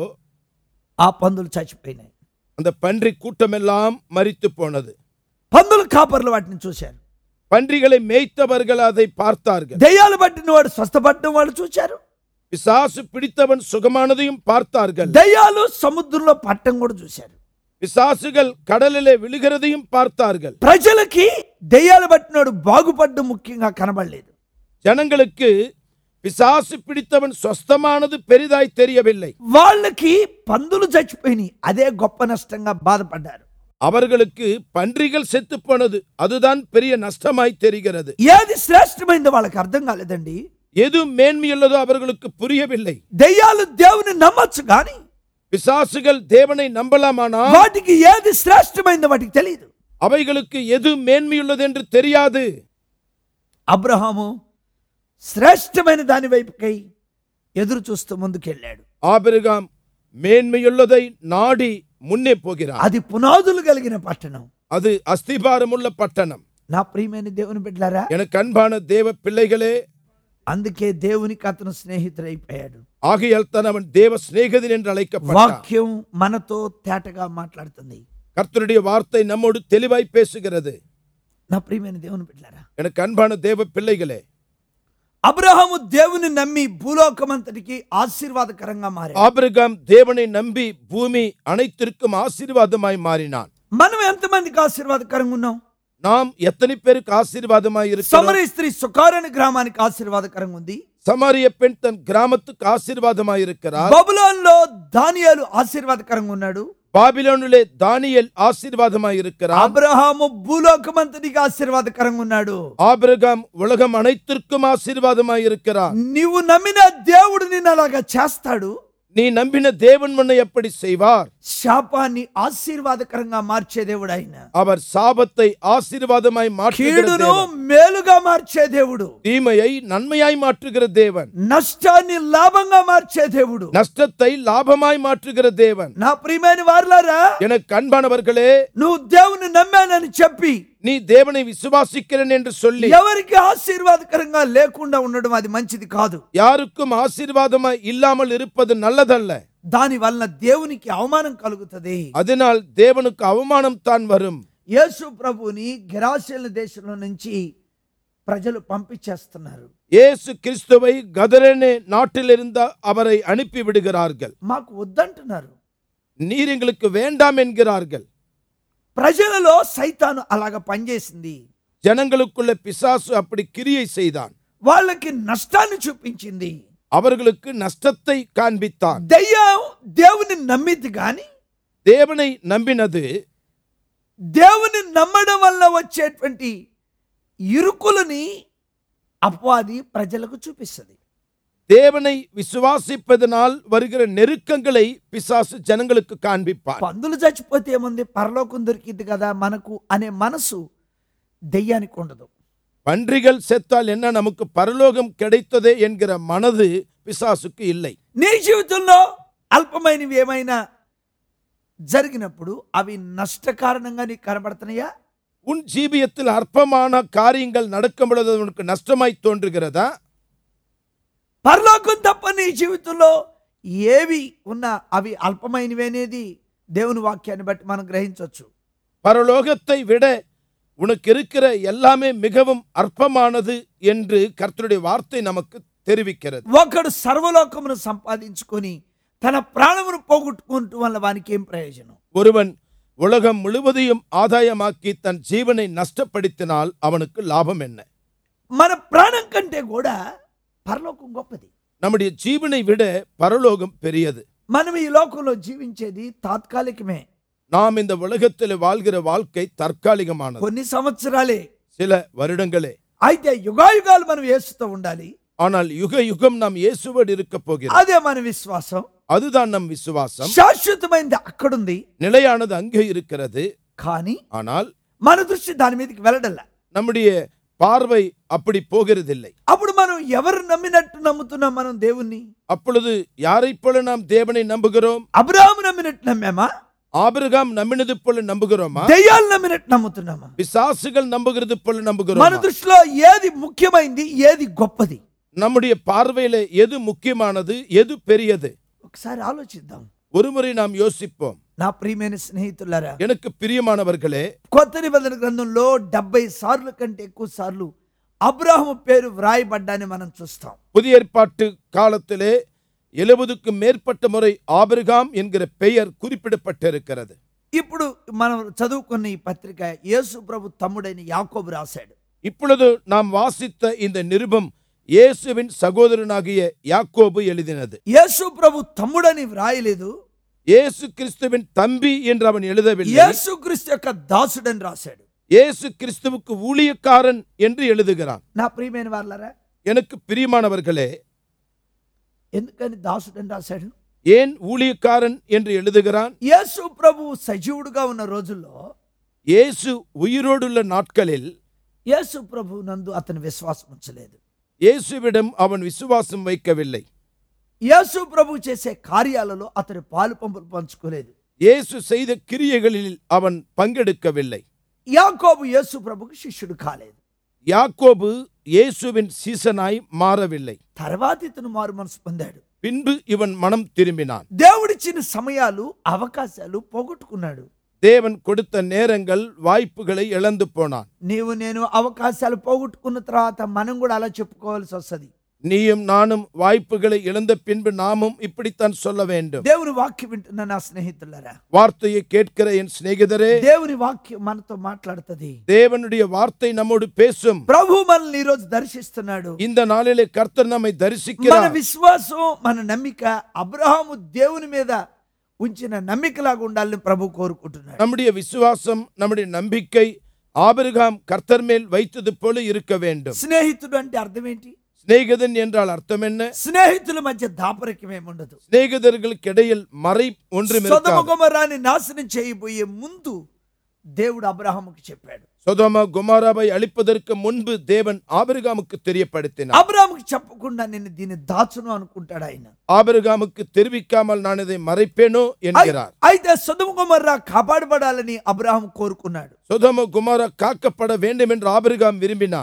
ఆ పందులు చచ్చిపోయినాయి. அந்த பன்றி கூட்டமெல்லாம் மரித்து போனது. పందుల కాపర్లు వాటిని చూశారు. பன்றிகளை மேய்த்தவர்கள் அதை பார்த்தார்கள். దయ్యాలు పట్టిన వాడు స్వస్థపడడం వాళ్ళు చూశారు. பிசாசு பிடித்தவன் சுகமானதையும் பார்த்தார்கள். దయ్యాలు సముద్రంలో పట్టం కూడా చూశారు. பிசாசுகள் கடலிலே விழுகிறதையும் பார்த்தார்கள். ప్రజలకి దయ్యాలు పట్టినోడు బాగుపడ్డం ముఖ్యంగా కనబడలేదు. ஜனங்களுக்கு பிசாசு பிடித்தவன் சொஸ்தமானது பெரிதாய் தெரியவில்லை. వాళ్ళకి పందులు చచ్చిపోయినాయి, అదే గొప్ప నష్టంగా బాధపడ్డారు. அவர்களுக்கு பன்றிகள் செத்து போனது அதுதான் பெரிய நஷ்டமாய் தெரிகிறது. ఏది శ్రేష్టమైందో వాళ్ళకి అర్థం కాలేదండి. எது மேன்மையுள்ளதோ அவர்களுக்கு புரியவில்லை. దయ్యాలు దేవుని నమ్మచ్చు కానీ பிசாசுகள் தேவனை நம்பலாமானால் వాటికి ఏది శ్రేష్టమైందో వాటికి తెలియదు. அவைகளுக்கு எது மேன்மையுள்ளது என்று தெரியாது. అబ్రహాము శ్రేష్టమైన దాని వైపుకై ఎదురు చూస్తూ ముందుకెళ్ళాడు. ஆபிரகாம் மேன்மையுள்ளதை நாடி முன்னே போகிறார். అది పునాదులు కలిగిన పట్టణం. அது அஸ்திபாரமுள்ள பட்டணம். నా ప్రియమైన దేవుని బిడ్డలారా, எனக்கு அன்பான தேவ பிள்ளைகளே, అందుకే దేవునికి అతను స్నేహితుడైపోయాడు. ஆகையால் தான் அவன் தேவ சிநேகிதன் என்று அழைக்கப்பட்டான். వాక్యం మనతో తేటగా మాట్లాడుతుంది. கர்த்தருடைய வார்த்தை நம்மோடு தெளிவாய் பேசுகிறது. నా ప్రియమైన దేవుని బిడ్డలారా, எனக்கு அன்பான தேவ பிள்ளைகளே, అబ్రహాము దేవుని నమ్మి భూలోకమంతటికి ఆశీర్వాదకరంగా మారాడు. ஆபிரகாம் தேவனை நம்பி பூமி அனைத்திற்கும் ஆசீர்வாதமாய் மாறினான். మనం ఎంతమందికి ఆశీర్వాదకరంగా ఉన్నాం? நாம் எத்தனை பேருக்கு ஆசீர்வாதமாய் இருக்கிறோம்? సమరయ స్త్రీ సుకారని గ్రామానికి ఆశీర్వాదకరంగా ఉంది. சமாரிய பெண் தன் கிராமத்துக்கு ஆசீர்வாதமாய் இருக்கிறார். బబులోనులో దానియేలు ఆశీర్వాదకరంగా ఉన్నాడు. பாபிலோனிலே தானியேல் ஆசீர்வாதமாய் இருக்கிறார். అబ్రహాము భూలోకమంతటికి ఆశీర్వాదకరంగా ఉన్నాడు. ஆபிரகாம் உலகம் அனைத்திற்கும் ஆசீர்வாதமாய் இருக்கிறார். నీవు నమ్మిన దేవుడు నిన్ను అలాగా చేస్తాడు. நீ நம்பின தேவன் உன்னை எப்படி செய்வார்? శాపాన్ని ఆశీర్వాదకరంగా మార్చే దేవుడు ఆయన. அவர் சாபத்தை ஆசீர்வாதமாய் மாற்றுகிற కీడును தேவன். మేలుగా మార్చే దేవుడు. தீமையை நன்மையாய் மாற்றுகிற தேவன். నష్టాన్ని లాభంగా మార్చే దేవుడు. நஷ்டத்தை லாபமாய் மாற்றுகிற தேவன். నా ప్రియమైన వారలారా, எனக்கு அன்பானவர்களே, నువ్వు దేవుని నమ్మానని చెప్పి நீ தேவனை விசுவாசிக்கிறேன் என்று சொல்லி ఎవరికి ఆశీర్వాదకరంగా లేకుండా ఉండడం అది మంచిది కాదు. யாருக்கும் ஆசீர்வாதமாய் இல்லாமல் இருப்பது நல்லதல்ல. దాని వలన దేవునికి అవమానం కలుగుతుంది. அதனால் தேவனுக்கு அவமானம் தான் வரும். యేసు ప్రభుని గెరాసేన దేశంలో నుంచి ప్రజలు పంపించేస్తున్నారు. இயேசு கிறிஸ்துவை கதரேனே நாட்டிலிருந்த அவரை அனுப்பி விடுகிறார்கள். మాకు వద్దంటున్నారు. நீர் எங்களுக்கு வேண்டாம் என்கிறார்கள். ప్రజలలో సైతాను అలాగ పనిచేసింది. ஜனங்களுக்குள்ள பிசாசு அப்படி கிரியை செய்தான். వాళ్ళకి నష్టాన్ని చూపించింది. அவர்களுக்கு நஷ்டத்தை காண்பித்தான். దయ్యం దేవుని నమ్మింది కానీ தேவனை நம்பினது దేవుని నమ్మడం వల్ల వచ్చేటువంటి ఇరుకులని అపవాది ప్రజలకు చూపిస్తుంది. தேவனை விசுவாசிப்பதனால் வருகிற நெருக்கங்களை பிசாசு ஜனங்களுக்கு காண்பிப்பார். పందులు చచ్చిపోతే ఏముంది, పరలోకం దొరికింది కదా మనకు అనే మనసు దెయ్యానికి ఉండదు. பன்றிகள் செத்தால் என்ன, நமக்கு பரலோகம் கிடைத்ததே என்கிற மனது பிசாசுக்கு இல்லை. నీ జీవితంలో అల్పమైనవి ఏమైనా జరిగినప్పుడు అవి నష్టకారణంగా నీకు కనబడుతున్నాయా? உன் ஜீவியத்தில் அற்பமான காரியங்கள் நடக்கும் பொழுது உனக்கு நஷ்டமாய் தோன்றுகிறதா? పరలోకం తప్ప నీ జీవితంలో ఏవి ఉన్నా అవి అల్పమైనవి అనేది దేవుని వాక్యాన్ని బట్టి మనం గ్రహించవచ్చు. பரலோகத்தை விட உனக்கு இருக்கிற எல்லாமே மிகவும் அற்பமானது என்று கர்த்தருடைய வார்த்தை நமக்கு தெரிவிக்கிறது. ఒకడు సర్వలోకమును సంపాదించుకొని తన ప్రాణమును పోగొట్టుకుంటూ వల్ల వానికి ఏం ప్రయోజనం? ஒருவன் உலகம் முழுவதையும் ஆதாயமாக்கி தன் ஜீவனை நஷ்டப்படுத்தினால் அவனுக்கு லாபம் என்ன? మన ప్రాణం కంటే కూడా పరలోకం గొప్పది. நம்முடைய ஜீவனை விட பரலோகம் பெரியது. మనం ఈ లోకంలో జీవించేది తాత్కాలికమే. நாம் இந்த உலகத்தில் வாழ்கிற வாழ்க்கை தற்காலிகமானது, కొన్ని సంవత్సరాలే, சில வருடங்களே. అయితే యుగాయుగాలు మనం యేసుతో ఉండాలి. ஆனால் யுக யுகம் நாம் இயேசுவோடு இருக்க போகிறோம். అదే మన విశ్వాసం. அதுதான் நம் விசுவாசம். శాశ్వతమైనది అక్కడుంది, நிலையானது அங்கே இருக்கிறது. కానీ ஆனால் మన దృష్టి దాని మీదకి వెళ్ళడల్ల. நம்முடைய பார்வை அப்படி போகிறதில்லை. అప్పుడు మనం ఎవరు నమ్మినట్టు నమ్ముతున్నాం మనం దేవుణ్ణి? அப்பொழுது யாரை போல நாம் தேவனை நம்புகிறோம்? అబ్రహాము నమ్మినట్టు నమ్మామా? ஆபிரகாம் நம்பினது போல நம்புகிறோமா? దెయ్యాలు నమ్మినట్టు నమ్ముతున్నామా? பிசாசுகள் நம்புகிறது போல మన நம்புகிறோமா? దృష్టిలో ఏది ముఖ్యమైనది, ఏది గొప్పది? நம்முடைய பார்வையில எது முக்கியமானது, எது பெரியது? ఒకసారి ఆలోచిద్దాం. ஒருமுறை நாம் யோசிப்போம். నా ప్రియమైన స్నేహితులారా, எனக்கு பிரியமானவர்களே, కొత్త నిబంధన గ్రంథంలో డెబ్బై సార్లు కంటే ఎక్కువ సార్లు అబ్రాహాము పేరు వ్రాయబడ్డాన్ని మనం చూస్తాం. புதிய ஏற்பாட்டு காலத்திலே எழுபதுக்கும் மேற்பட்ட முறை ஆபிரகாம் என்கிற பெயர் குறிப்பிடப்பட்டிருக்கிறது. ఇప్పుడు మనం చదువుకున్న ఈ పత్రిక యేసు ప్రభు తమ్ముడైన యాకోబు రాశాడు. இப்பொழுது நாம் வாசித்த இந்த நிருபம் இயேசுவின் சகோதரனாகிய யாக்கோபு எழுதினது. యేసు ప్రభు తమ్ముడని వ్రాయలేదు, இயேசு கிறிஸ்துவின் தம்பி என்று அவன் எழுதவில்லை. యేసు క్రీస్తు యొక్క దాసుడని రాశాడు. இயேசு கிறிஸ்துவுக்கு ஊழியக்காரன் என்று எழுதுகிறான். నా ప్రియమైన వాళ్ళారా, எனக்கு பிரியமானவர்களே, ఎందుకని దాసుడని రాశాడు? ஏன் ஊழியக்காரன் என்று எழுதுகிறான்? యేసు ప్రభు సజీవుడుగా ఉన్న రోజుల్లో இயேசு உயிரோடுள்ள நாட்களில் యేసు ప్రభు నందు అతని విశ్వాసం ఉంచలేదు. இயேசுவிடம் அவன் விசுவாசம் வைக்கவில்லை. యేసు ప్రభు చేసే కార్యాలలో అతని పాలు పంపులు పంచుకోలేదు. இயேசு செய்த கிரியைகளில் அவன் பங்கெடுக்கவில்லை. యాకోబు యేసు ప్రభుకు శిష్యుడు కాలేదు. யாக்கோபு இயேசுவின் சீசனாய் மாறவில்லை. తర్వాత ఇతను మారు మనసు పొందాడు. பின்பு இவன் மனம் திரும்பினான். దేవుడిచ్చిన సమయాలు, అవకాశాలు పోగొట్టుకున్నాడు. தேவன் கொடுத்த நேரங்கள், வாய்ப்புகளை இழந்து போனான். నీవు నేను అవకాశాలు పోగొట్టుకున్న తర్వాత మనం కూడా అలా చెప్పుకోవాల్సి వస్తుంది. நீயும் நானும் வாய்ப்புகளை இழந்த பின்பு நாமும் இப்படித்தான் சொல்ல வேண்டும். దేవుని వాక్యం వింటున్న నా స్నేహితులారా, வார்த்தையை கேட்கிற என் சிநேகிதரே, దేవుని వాక్యం మనతో మాట్లాడుతుంది. தேவனுடைய வார்த்தை நம்மோடு பேசும். ప్రభు మనల్ని ఈ రోజు దర్శిస్తున్నాడు. இந்த நாளிலே கர்த்தர் நம்மை మన தரிசிக்கிறார். విశ్వాసం, మన నమ్మిక అబ్రహాము దేవుని మీద ఉంచిన నమ్మికలాగా ఉండాలని ప్రభు కోరుకుంటున్నాడు. நம்முடைய விசுவாசம், நம்முடைய நம்பிக்கை ஆபிரகாம் கர்த்தர் மேல் வைத்தது போல இருக்க வேண்டும். స్నేహితుడు అంటే అర్థం ఏంటి? சிநேகிதன் என்றால் அர்த்தம் என்ன? స్నేహితుల మధ్య దాపరికం ఏముండదు. சிநேகிதர்களுக்கு இடையில் மறை ஒன்றும் సొదొమ இருக்காது. గొమొర్రాని నాశనం చేయబోయే ముందు దేవుడు అబ్రహాముకు చెప్పాడు. சோதோம கொமோராவை அழிப்பதற்கு முன்பு தேவன் ஆபிரகாமுக்கு தெரியப்படுத்தினார். అబ్రహాముకు చెప్పకుండా నేను దీన్ని దాచును అనుకుంటాడు ఆయన. ஆபிரகாமுக்கு தெரிவிக்காமல் நான் இதை மறைப்பேனோ என்கிறார். అయితే సొదొమ గొమొర్రా కాపాడబడాలని అబ్రహాము కోరుకున్నాడు. சோதோம கொமோரா காக்கப்பட வேண்டும் என்று ஆபிரகாம் விரும்பினான். దేవుని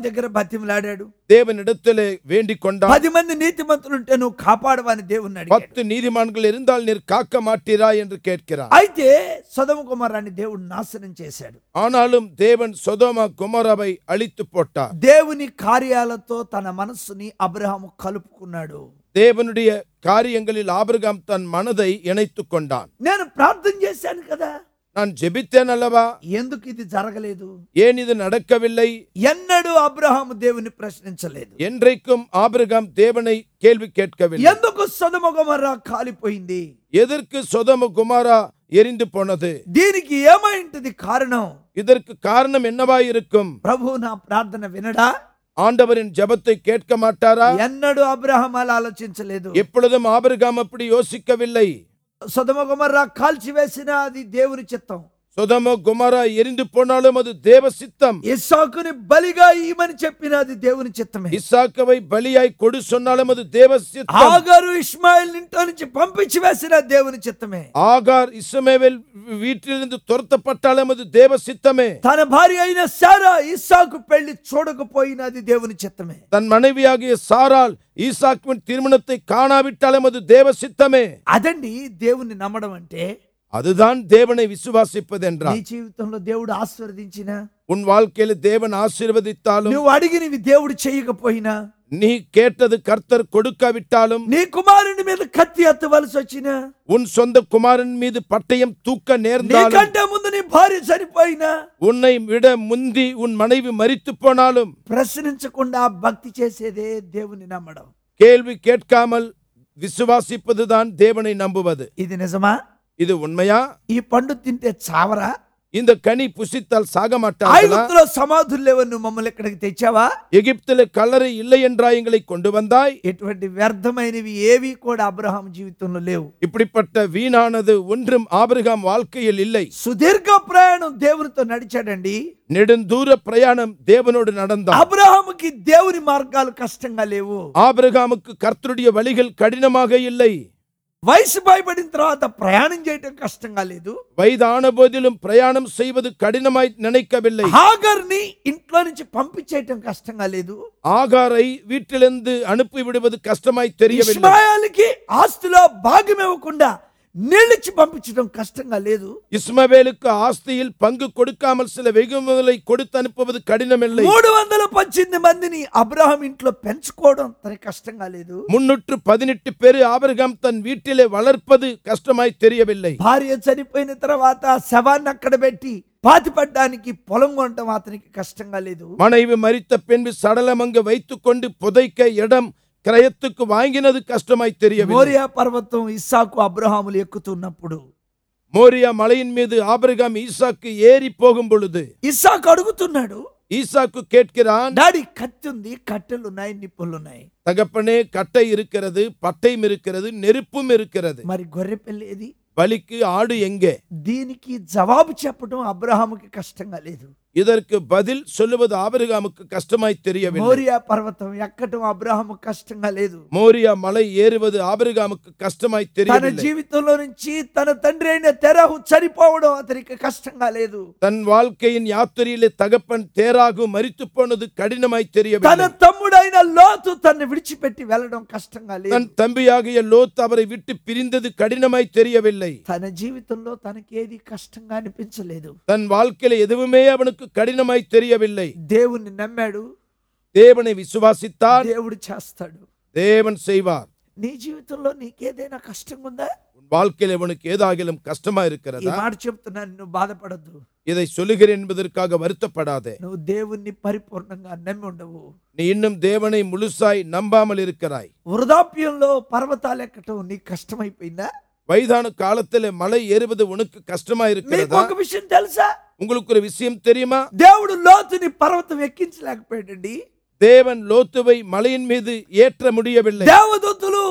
దగ్గర బతిమలాడాడు. தேவனிடத்திலே வேண்டிக் கொண்டான். పది మంది నీతిమంతులుంటే నువ్వు కాపాడవని దేవుణ్ణి అడిగాడు. பத்து நீதிமான்கள் இருந்தால் நீர் காக்க மாட்டீரா என்று கேட்கிறார். అయితే సొదొమ గొమొర్రాని దేవుడు నాశనం చేశాడు. ஆனாலும் தேவன் சொதோமா கொமோராவை அழித்து போட்டார். దేవుని కార్యాలతో తన మనస్సుని అబ్రహాము కలుపుకున్నాడు. தேவனுடைய காரியங்களில் ஆபிரகாம் தன் மனதை இணைத்துக் கொண்டான். నేను ప్రార్థన చేశాను కదా, நான் ஜெபித்தேன் அல்லவா, ఎందుకు ఇది జరగలేదు? ஏன் இது நடக்கவில்லை? ఎన్నడూ అబ్రహాము దేవుని ప్రశ్నించలేదు. என்றைக்கும் ஆபிரகாம் தேவனை கேள்வி கேட்கவில்லை. ఎందుకు సొదొమ గొమొర్రా కాలిపోయింది? எதற்கு சொதோம குமாரா எரிந்து போனது? దీనికి ఏమైంటది కారణం? இதற்கு காரணம் என்னவாயிருக்கும்? ప్రభు నా ప్రార్థన వినడా? ஆண்டவரின் ஜெபத்தை கேட்க மாட்டாரா? ఎన్నడూ అబ్రహాము అలా ఆలోచించలేదు. எப்பொழுதும் ஆபிரகாம் அப்படி யோசிக்கவில்லை. సొదొమ గొమొర్రా కాల్చివేసిన అది దేవుని చిత్తం. சொதோம குமாரா எரிந்து போனாலும் அது தேவ சித்தம். ఇస్సాకుని బలిగా ఇయ్యమని చెప్పిన అది దేవుని చిత్తమే. இசாக்கவை பலியாய் கொடு சொன்னாலும் அது தேவ சித்தம். ఆగారు ఇష్మాయేల్ ఇంట్లో నుంచి పంపించి వేసిన దేవుని చిత్తమే. ஆகார் இஸ்மவேல் வீட்டிலிருந்து துரத்தப்பட்டாலும் அது தேவ சித்தமே. తన భార్య అయిన శారా ఇస్సాకు పెళ్లి చూడకపోయినది దేవుని చిత్తమే. தன் மனைவியாகிய சாரால் ஈசாக்குவின் திருமணத்தை காணாவிட்டாலும் அது தேவ சித்தமே. అదండి దేవుని నమ్మడం అంటే. அதுதான் தேவனை விசுவாசிப்பது என்றால். నీ జీవితంలో దేవుడు ఆశీర్వదించిన, உன் வாழ்க்கையில தேவன் ஆசீர்வதித்தாலும், నువ్వు అడిగినవి దేవుడు చేయకపోయినా, நீ கேட்டது கர்த்தர் கொடுக்காவிட்டாலும், నీ కుమారుని మీద కత్తి ఎత్తవలసి వచ్చిన, உன் சொந்த குமாரன் மீது பட்டயம் தூக்க நேர்ந்தாலும், నీకంటే ముందు నీ భార్య చనిపోయినా, உன்னை விட முந்தி உன் மனைவி மரித்து போனாலும், ప్రశ్నించకుండా భక్తి చేసేదే దేవుని నమ్మడం. கேள்வி கேட்காமல் விசுவாசிப்பதுதான் தேவனை நம்புவது. ఇది నిజమా? இது உண்மையா? ఈ పండు తింటే చావరా? இந்த கனி புசித்தால் சாக மாட்டார்களா? ఐగుప్తులో సమాధులు లేవని నువ్వు మమ్మల్ని ఇక్కడికి తెచ్చావా? எகிப்திலே கல்லறை இல்லை என்றா எங்களை கொண்டு வந்தாய்? ఎటువంటి వ్యర్థమైనవి ఏవి కూడా అబ్రహాం జీవితంలో లేవు. இப்படிப்பட்ட வீணானது ஒன்றும் ஆபிரகாம் வாழ்க்கையில் இல்லை. సుదీర్ఘ ప్రయాణం దేవునితో నడిచాడండి. நெடுந்தூர பிரயாணம் தேவனோடு நடந்தான். అబ్రహాముకి దేవుని మార్గాలు కష్టంగా లేవు. ஆபிரகாமுக்கு கர்த்தருடைய வழிகள் கடினமாக இல்லை. వయసు భయపడిన తర్వాత ప్రయాణం చేయటం కష్టంగా లేదు. வயதான போதிலும் பிரயாணம் செய்வது கடினமாய் நினைக்கவில்லை. హాగర్ని ఇంట్లో నుంచి పంపించేయటం కష్టంగా లేదు. ஆகாரை வீட்டிலிருந்து அனுப்பி விடுவது கஷ்டமாய் தெரியவில்லை. ఇష్మాయేలుకి ఆస్తిలో భాగం ఇవ్వకుండా నీళ్ళిచ్చి పంపించడం కష్టంగా లేదు. இஸ்மவேலுக்கு ஆஸ்தியில் பங்கு கொடுக்காமல் சில வெகுமதிகளை கொடுத்து அனுப்புவது கடினமில்லை. మూడు వందల పద్దెనిమిది మందిని అబ్రహాం ఇంట్లో పెంచుకోవడం తన కష్టంగా లేదు. முன்னூற்று பதினெட்டு பேரு ஆபிரகாம் தன் வீட்டிலே வளர்ப்பது கஷ்டமாய் தெரியவில்லை. భార్య చనిపోయిన తర్వాత శవాన్ని అక్కడ పెట్టి పాతిపడ్డానికి పొలం కొనడం అతనికి కష్టంగా లేదు. மனைவி மரித்த பின்பு சடலம் அங்கு வைத்துக் கொண்டு புதைக்க இடம் கிரயத்துக்கு வாங்கினது கஷ்டமாய் தெரியவில்லை. మోరియా పర్వతం ఇస్సాకు అబ్రహాములు ఎక్కుతున్నప్పుడు, மோரியா மலையின் மீது ஆபிரகாம் ஈசாக்கு ஏறி போகும் பொழுது ఇస్సాకు అడుగుతున్నాడు, ஈசாக்கு கேட்கிறான், డాడీ కత్తి ఉంది, కట్టెలు ఉన్నాయి, నిప్పులు ఉన్నాయి, தகப்பனே கட்டை இருக்கிறது, பட்டயம் இருக்கிறது, நெருப்பும் இருக்கிறது, మరి గొర్రె పిల్ల ఏది? பலிக்கு ஆடு எங்கே? దీనికి జవాబు చెప్పడం అబ్రహాముకి కష్టంగా లేదు. இதற்கு பதில் சொல்லுவது ஆபிரகாமுக்கு கஷ்டமாய் தெரியவில்லை. మోరియా పర్వతం ఎక్కడం అబ్రహాము కష్టంగా లేదు. மோரியா மலை ஏறுவது ஆபிரகாமுக்கு கஷ்டமாய் తన தெரியவில்லை. జీవితంలో నుంచి తన తండ్రి అయిన తెరహు చనిపోవడం అతనికి కష్టంగా లేదు. தன் வாழ்க்கையின் யாத்திரையிலே தகப்பன் தேராகு மரித்து போனது கடினமாய் తన தெரியவில்லை. తమ్ముడైన లోతు తన్ను విడిచిపెట్టి వెళ్ళడం కష్టంగా లేదు. தன் தம்பியாகிய லோத் அவரை விட்டு பிரிந்தது கடினமாய் தெரியவில்லை. తన జీవితంలో తనకేది కష్టంగా అనిపించలేదు. தன் வாழ்க்கையில எதுவுமே அவனுக்கு கடினமாய் தெரியவில்லை. దేవుణ్ణి నమ్మాడు, தேவனை விசுவாசித்தான், దేవుడు చేస్తాడు. தேவன் செய்வார். నీ జీవితంలో నీకేదైనా కష్టంగా ఉందా? உன் வாழ்க்கையில உனக்கு ஏதாகிலும் கஷ்டமா ఈ இருக்கிறதா? మాట చెప్తున్నాను, నువ్వు బాధపడద్దు. இதை சொல்லுகிறேன் என்பதற்காக வருத்தப்படாதே. నువ్వు దేవుణ్ణి పరిపూర్ణంగా నమ్మి ఉండవు. நீ இன்னும் தேவனை முழுசாய் நம்பாமல் இருக்கிறாய். వృద్ధాప్యంలో పర్వతాలు ఎక్కటం నీకు కష్టమైపోయిందా? வயதான காலத்துல மலை ஏறுவது உனக்கு கஷ்டமா మీకు இருக்கிறதா? ఒక విషయం తెలుసా? உங்களுக்கு ஒரு விஷயம் தெரியுமா? దేవుడు లోతుని పర్వతం ఎక్కించలేకపోయాడండి. தேவன் லோத்துவை மலையின் மீது ஏற்ற முடியவில்லை. దేవదూతలు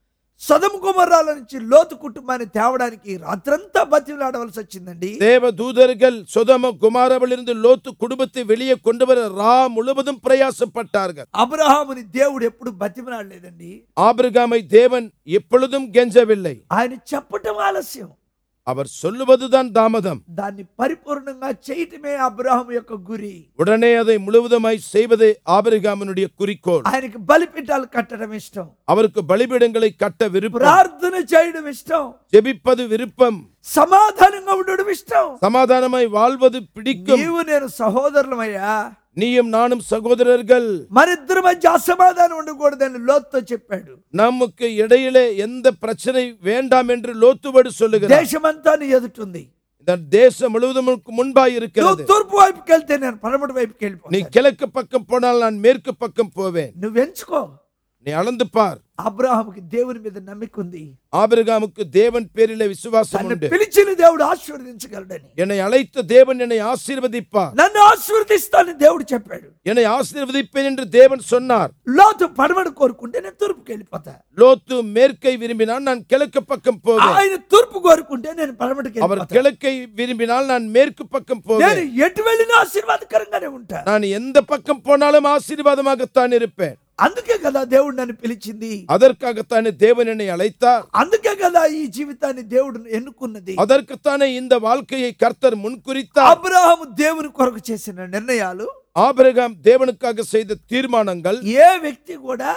సొదొమ గొమొర్రాల నుంచి లోతు కుటుంబాన్ని తేవడానికి రాత్రంతా బతిమలాడవలసి వచ్చిందండి. தேவ தூதர்கள் சொதம குமாரவிலிருந்து லோத்து குடும்பத்தை வெளியே கொண்டு வர ரா முழுவதும் பிரயாசப்பட்டார்கள். అబ్రహాముని దేవుడు ఎప్పుడు బతిమలాడలేదండి. ஆபிரகாமை தேவன் எப்பொழுதும் கெஞ்சவில்லை. ఆయన చెప్పటం ఆలస్యం. அவர் சொல்லுவதுதான் தாமதம். దాన్ని పరిపూర్ణంగా చేయటమే అబ్రహాము యొక్క గురి. உடனே அதை முழுவதுமாய் செய்வதே ஆபிரகாமினுடைய குறிக்கோள். ఆయనకి బలిపీఠాలు కట్టడం ఇష్టం, அவருக்கு பலிபீடங்களை கட்ட விருப்பம், ప్రార్థన చేయడం ఇష్టం, ஜெபிப்பது விருப்பம், సమాధానంగా ఉండడం ఇష్టం. சமாதானமாய் வாழ்வது பிடிக்கும். నీవు నేను సహోదరులమయ్యా, நீயும் நானும் சகோதரர்கள், మరిద్దరి మధ్య అసమాధానం ఉండకూడదని లోతుతో చెప్పాడు. நமக்கு இடையிலே எந்த பிரச்சனை வேண்டாம் என்று லோத்துவோடு சொல்லுகிறார். దేశమంతా నీ ఎదుటుంది, இந்த தேசம் முழுவதும் முன்பாய் இருக்கிறது. నువ్వు తూర్పు వైపుకి వెళ్తే నేను పడమటి వైపుకి நீ వెళ్ళిపోతాను. கிழக்கு பக்கம் போனால் நான் மேற்கு பக்கம் போவேன். నువ్వు ఎంచుకో. நீ அளந்து பார். అబ్రహాముకి దేవుని మీద నమ్మిక ఉంది. ஆபிரகாமுக்கு தேவன் பேரிலே விசுவாசம் నన్ను உண்டு. పిలిచిన దేవుడు ఆశీర్వదించగలడని, என்னை அழைத்த தேவன் என்னை ஆசீர்வதிப்பார், నన్ను ఆశీర్వదిస్తానని దేవుడు చెప్పాడు. என்னை ஆசீர்வதிப்பேன் என்று தேவன் சொன்னார். లోతు పడమటి కోరుకుంటే నేను తూర్పుకి వెళ్ళిపోతా. லோத்து மேற்கை விரும்பினால் நான் கிழக்கு பக்கம் போவேன். ఆయన తూర్పు కోరుకుంటే నేను పడమటికి அவர் వెళ్ళిపోతా. கிழக்கை விரும்பினால் நான் மேற்கு பக்கம் నేను போவேன். ఎటు వెళ్ళినా ఆశీర్వాదకరంగానే ఉంటా. நான் எந்த பக்கம் போனாலும் ஆசீர்வாதமாகத்தான் இருப்பேன். అందుకే కదా దేవుడు నన్ను పిలిచింది, அதற்காகத்தானே தேவன் என்னை அழைத்தார். అందుకే కదా ఈ జీవితాన్ని దేవుడు ఎన్నుకున్నది. அதற்குத்தானே இந்த வாழ்க்கையை கர்த்தர் முன்குறித்தார். అబ్రహాము దేవుని కొరకు చేసిన నిర్ణయాలు, ஆபிரகாம் தேவனுக்காக செய்த தீர்மானங்கள் ఏ వ్యక్తి కూడా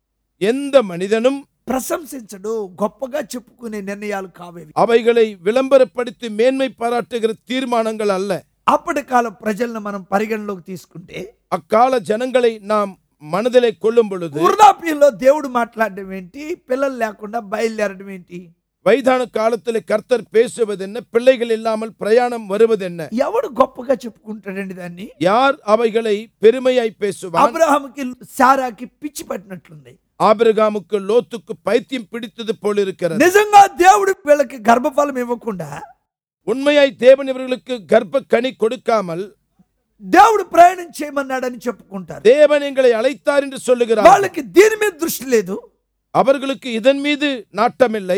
எந்த மனிதனும் ప్రశంసించడు, గొప్పగా చెప్పుకునే నిర్ణయాలు కావేవి. அவைகளை விளம்பரப்படுத்தி மேன்மை பாராட்டுகிற தீர்மானங்கள் அல்ல. అప్పటి కాలం ప్రజలను మనం పరిగణలోకి తీసుకుంటే, அக்கால ஜனங்களை நாம் మనదిలే కొల్லும் பொழுது వృద్ధాప్యంలో దేవుడు మాట్లాడడం ఏంటి, పిల్లలు లేకుండా బయలుదేరడం ఏంటి? வயதான காலத்தில் கர்த்தர் பேசுவது என்ன, பிள்ளைகள் இல்லாமல் பிரயாணம் வருவது என்ன? ఎవడు గొప్పగా చెప్పుకుంటాడండి దాన్ని? யார் அவைகளை பெருமையாய் பேசுவார்? అబ్రహాముకి సారాకి పిచ్చి పట్టినట్లుంది. ஆபிரகாமுக்கு லோத்துக்கு பைத்தியம் பிடித்தது போல இருக்கிறது. నిజంగా దేవుడు వీళ్ళకి గర్భఫలం ఇవ్వకుండా, உண்மையாய் தேவன் இவர்களுக்கு கர்ப்ப கனி கொடுக்காமல் దేవుడు ప్రయాణం చేయమన్నాడని చెప్పుకుంటారు. தேவன் எங்களை அழைத்தார் என்று சொல்லுகிறார். వాళ్ళకి దీని మీద దృష్టి లేదు. அவர்களுக்கு இதன் மீது நாட்டமில்லை.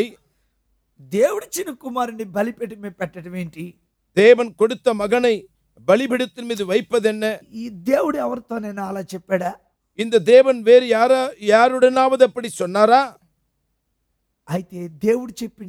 దేవుడిచ్చిన కుమారుని బలిపీఠం మీద పెట్టడం ఏంటి? தேவன் கொடுத்த மகனை பலிபீடத்தின் மீது வைப்பது என்ன? ఈ దేవుడు ఎవరితోనైనా అలా చెప్పాడా? இந்த தேவன் வேறு யாரா யாருடனாவது அப்படி சொன்னாரா? అయితే దేవుడు చెప్పిన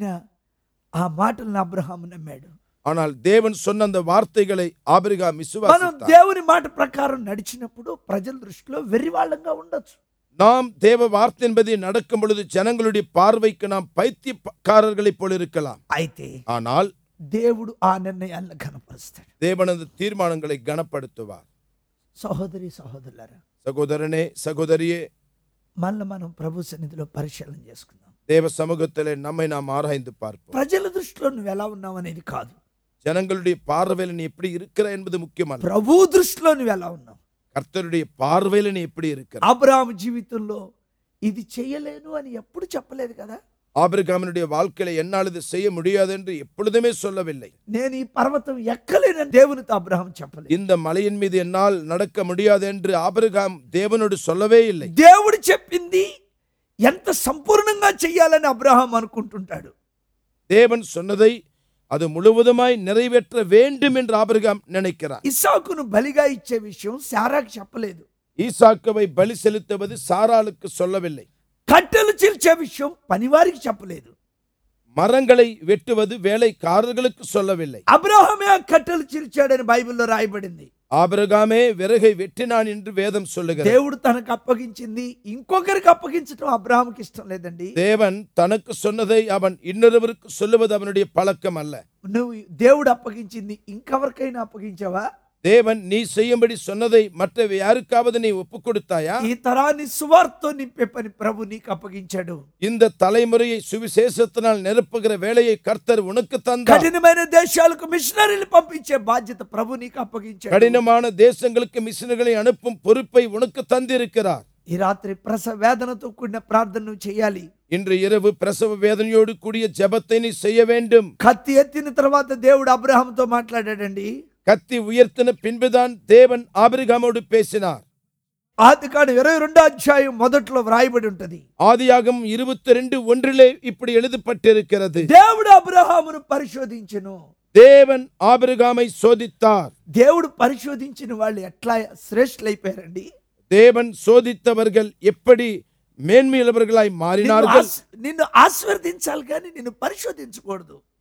ఆ మాటలను అబ్రహాము నమ్మాడు. ஆனால் தேவன் சொன்ன அந்த வார்த்தைகளை ஆபிரகாம் మనం விசுவாசித்தார். దేవుని మాట ప్రకారం నడిచినప్పుడు ప్రజల దృష్టిలో వెర్రివాళ్ళంగా ఉండొచ్చు. நாம் தேவ வார்த்தை என்பதை நடக்கும் பொழுது ஜனங்களுடைய பார்வைக்கு நாம் பைத்தியக்காரர்களைப் போல இருக்கலாம். అయితే ஆனால் దేవుడు ఆ నిర్ణయాలను ఘనపరుస్తాడు. தேவன் அந்த தீர்மானங்களை கனப்படுத்துவார். సహోదరి సహోదరులారా, சகோதரனே சகோதரியே, మళ్ళీ మనం ప్రభు సన్నిధిలో పరిశీలన చేసుకుందాం. தேவ சமூகத்திலே நம்மை நாம் ஆராய்ந்து பார்ப்போம். ప్రజల దృష్టిలో నువ్వు ఎలా ఉన్నావు అనేది కాదు, ஜனங்களுடைய பார்வையில் நீ எப்படி இருக்கிற என்பது முக்கியமல்ல. ప్రభు దృష్టిలో నువ్వు ఎలా ఉన్నావు. கர்த்தருடைய பார்வையில் நீ எப்படி இருக்கிற? అబ్రహాము జీవితంలో ఇది చేయలేను అని ఎప్పుడు చెప్పలేదు కదా. ஆபிரகாமினுடைய வாழ்க்கையில என்னால் இது செய்ய முடியாது என்று எப்பொழுதுமே சொல்லவில்லை. నేను ఈ పర్వతం ఎక్కలేనని దేవునితో అబ్రహాం చెప్పలేదు. இந்த மலையின் மீது என்னால் நடக்க முடியாது என்று ஆபிரகாம் தேவனோடு சொல்லவே இல்லை. దేవుడు చెప్పింది ఎంత సంపూర్ణంగా చెయ్యాలని అబ్రహాం అనుకుంటుంటాడు. தேவன் சொன்னதை அது முழுவதுமாய் நிறைவேற்ற வேண்டும் என்று ஆபிரகாம் நினைக்கிறார். ఇస్సాకును బలిగా ఇచ్చే విషయం శారాకు చెప్పలేదు. ஈசாக்குவை பலி செலுத்துவது சாராளுக்கு சொல்லவில்லை. కట్టెలు చీల్చే విషయం పనివారికి చెప్పలేదు. மரங்களை வெட்டுவது வேலைக்காரர்களுக்கு சொல்லவில்லை. అబ్రహామే ఆ కట్టెలు చీల్చాడని బైబిల్లో రాయబడింది. ஆபிரகாமே விறகை வெட்டினான் என்று வேதம் சொல்லுகிறது. దేవుడు తనకు అప్పగించింది ఇంకొకరికి అప్పగించడం అబ్రహాముకి ఇష్టం లేదండి. தேவன் தனக்கு சொன்னதை அவன் இன்னொருவருக்கு சொல்லுவது அவனுடைய பழக்கம் அல்ல. నువ్వు దేవుడు అప్పగించింది ఇంకెవరికైనా అప్పగించావా? தேவன் நீ செய்யும்படி சொன்னதை மற்ற யாருக்காவது நீ ஒப்பு கொடுத்தாயா? ఈ తరాన్ని సువార్తతో నింపే పని ప్రభు నీకు అప్పగించాడు. இந்த தலைமுறையை சுவிசேஷத்தினால் நிரப்புகிற வேலையை கர்த்தர் உனக்கு தந்தார். కఠినమైన దేశాలకు మిషనరీలు పంపించే బాధ్యత ప్రభు నీకు అప్పగించాడు. கடினமான தேசங்களுக்கு மிஷனரிகளை அனுப்பும் பொறுப்பை உனக்கு தந்திருக்கிறார். ఈ రాత్రి ప్రసవ వేదనతో కూడిన ప్రార్థన నువ్వు చేయాలి. இன்று இரவு பிரசவ வேதனையோடு கூடிய ஜெபத்தை நீ செய்ய வேண்டும். కత్తి ఎత్తిన తర్వాత దేవుడు అబ్రహాముతో మాట్లాడాడండి. கத்தி உயர்த்தின பின்புதான் தேவன் ஆபிரகாமோடு பேசினார். ఆదికాండం ఇరవై రెండో అధ్యాయం మొదట్లో వ్రాయబడి ఉంటది. ஆதியாகமம் இருபத்தி ரெண்டு ஒன்றிலே இப்படி எழுதப்பட்டிருக்கிறது. దేవుడు అబ్రహామును పరిశోధించెను. தேவன் ஆபிரகாமை சோதித்தார். దేవుడు పరిశోధించిన వాళ్ళు ఎట్లా శ్రేష్ఠులైపోయారండి. தேவன் சோதித்தவர்கள் எப்படி மேன்மையுள்ளவர்களாய் மாறினார்கள். నిన్ను ఆశీర్వదించాలి కానీ నిన్ను పరిశోధించకూడదు.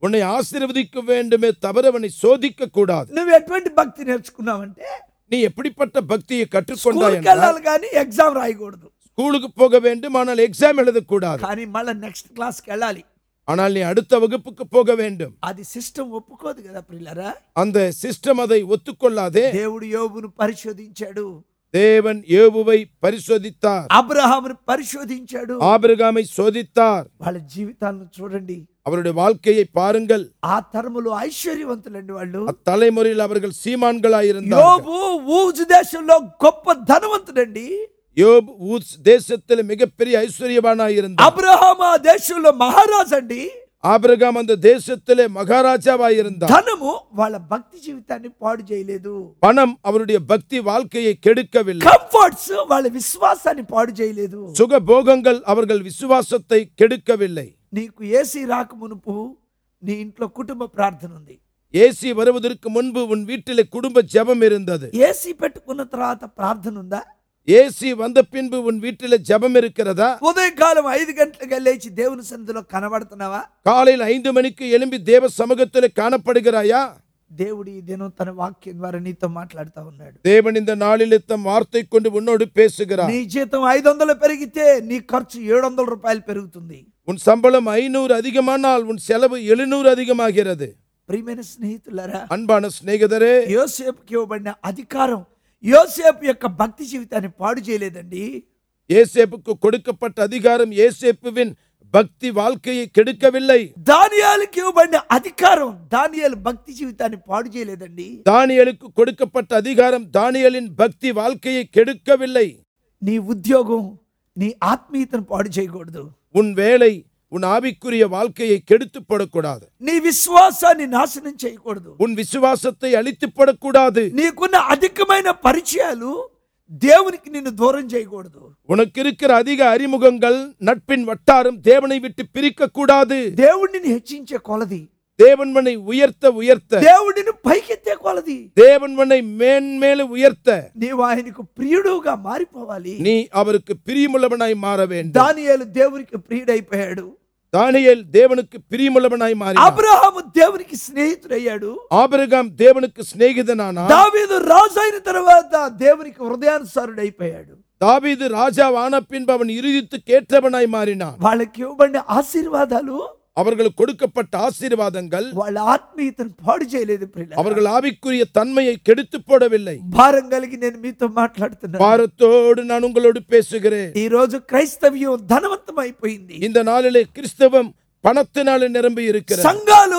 உன்னை ஆசீர்வதிக்க வேண்டுமே தவிர அவனை சோதிக்க கூடாது. నువ్వు ఎటువంటి భక్తి నేర్చుకున్నావంటే நீ எப்படிப்பட்ட பக்தியை கற்றுக்கொண்டாய் స్కూల్కి వెళ్ళాలి కానీ ఎగ్జామ్ రాయకూడదు. ஸ்கூலுக்கு போக வேண்டும், ஆனால் எக்ஸாம் எழுதக்கூடாது. కానీ మళ్ళీ నెక్స్ట్ క్లాస్కి వెళ్ళాలి. ஆனால் நீ அடுத்த வகுப்புக்கு போக வேண்டும். అది సిస్టమ్ ఒప్పుకోదు కదా ప్రియులారా. அந்த சிஸ்டம் அதை ஒத்துக்கொள்ளாதே. దేవుడు యోబును పరిశోధించాడు. தேவன் யோபுவை பரிசோதித்தார். అబ్రహామును పరిశోధించాడు. ஆபிரகாமை சோதித்தார். వాళ్ళ జీవితాలను చూడండి. அவருடைய வாழ்க்கையை பாருங்கள். ఆ తరములో ఐశ్వర్యవంతులండి వాళ్ళు. அத்தலைமுறையில் அவர்கள் சீமான்களாயிருந்தார்கள். యోబు ఊజు దేశంలో గొప్ప ధనవంతుడండి. யோபு ஊஸ் தேசத்தில் மிகப்பெரிய ஐஸ்வர்யவானாயிருந்தார். అబ్రహాము ఆ దేశంలో మహారాజు అండి. ஆபிரகாம் அந்த தேசத்திலே மகாராஜாவாயிருந்தார். ధనము వాళ్ళ భక్తి జీవితాన్ని పాడు చేయలేదు. பணம் அவருடைய பக்தி வாழ்க்கையை கெடுக்கவில்லை. కంఫర్ట్స్ వాళ్ళ విశ్వాసాన్ని పాడు చేయలేదు. சுகபோகங்கள் அவர்கள் விசுவாசத்தை கெடுக்கவில்லை. నీకు ఏసీ రాక మునుపు నీ ఇంట్లో కుటుంబ ప్రార్థన ఉంది. ஏசி வருவதற்கு முன்பு உன் வீட்டிலே குடும்ப ஜெபம் இருந்தது. ఏసీ పెట్టుకున్న తర్వాత ప్రార్థన ఉందా? ஏசி வந்த பின்பு உன் வீட்டிலே ஜெபம் இருக்கிறதா? ఉదయకాలం ఐదు గంటలకు లేచి దేవుని సన్నిధిలో కనబడుతున్నావా? காலையில் ஐந்து மணிக்கு எழும்பி தேவ சமூகத்திலே காணப்படுகிறாயா? దేవుడు ఈ దినం తన వాక్యం ద్వారా నీతో మాట్లాడుతూ ఉన్నాడు. தேவன் இந்த நாளிலே தம் வார்த்தை கொண்டு உன்னோடு பேசுகிறார். నీ జీతం ఐదు వందలు పెరిగితే నీ ఖర్చు ఏడు వందల రూపాయలు పెరుగుతుంది. உன் சம்பளம் ஐநூறு அதிகமானால் உன் செலவு எழுநூறு அதிகமாகிறது. ప్రియమైన స్నేహితులారా, அன்பான சிநேகிதரே, యోసేపుకి ఇవ్వబడిన అధికారం యోసేపు యొక్క భక్తి జీవితాన్ని పాడు చేయలేదండి. யோசேப்புக்கு கொடுக்கப்பட்ட அதிகாரம் யோசேப்புவின் பக்தி வாழ்க்கையை கெடுக்கவில்லை. దానియేలుకి ఇవ్వబడిన అధికారం దానియేలు భక్తి జీవితాన్ని పాడు చేయలేదండి. தானியேலுக்கு கொடுக்கப்பட்ட அதிகாரம் தானியேலின் பக்தி வாழ்க்கையை கெடுக்கவில்லை. నీ ఉద్యోగం నీ ఆత్మీయతను పాడు చేయకూడదు. உன் வேலை உன் ஆவிக்குரிய வாழ்க்கையை கெடுத்து போடக்கூடாது. నీ విశ్వాసాన్ని నాశనం చేయకూడదు. உன் விசுவாசத்தை அழித்து போடக்கூடாது. నీకున్న అధికమైన పరిచయాలు దేవునికి నిన్ను దూరం చేయకూడదు. உனக்கு இருக்கிற அதிக அறிமுகங்கள் நட்பின் வட்டாரம் தேவனை விட்டு பிரிக்க கூடாது. దేవుడిని హెచ్చించే కొలది, தேவன்மனை உயர்த்த உயர்த்த, దేవుడిని పైకెత్తే కొలది தேவன்மனை மேன்மேல உயர்த்த నీవు ఆయనకు ప్రియుడుగా మారిపోవాలి. நீ அவருக்கு பிரியமுள்ளவனாய் மாற வேண்டும். దానియేలు దేవునికి ప్రియుడైపోయాడు. தானியேல் தேவனுக்கு பிரியமுள்ளவனாய் மாறினான். అబ్రహాము దేవునికి స్నేహితుడయ్యాడు. ஆபிரகாம் தேவனுக்கு சிநேகிதனானான். దావీదు రాజు అయిన తర్వాత దేవునికి హృదయానుసారుడైపోయాడు. தாவீது ராஜாவான பின்பு அவன் இருதயத்துக்கு ஏற்றவனாய் மாறினான். వాళ్ళకి ఇవ్వబడిన ఆశీర్వాదాలు, அவர்களுக்கு கொடுக்கப்பட்ட ஆசீர்வாதங்கள் వాళ్ళ ఆత్మీయతను పాడు చేయలేదు. அவர்கள் ஆவிக்குரிய தன்மையை கெடுத்து போடவில்லை. భారం కలిగి నేను మీతో మాట్లాడుతున్నాను. பாரத்தோடு நான் உங்களோடு பேசுகிறேன். ఈ రోజు క్రైస్తవ్యం ధనవంతం అయిపోయింది. இந்த நாளிலே கிறிஸ்தவம் பணத்தினாலே நிரம்பி இருக்கிறது. సంఘాలు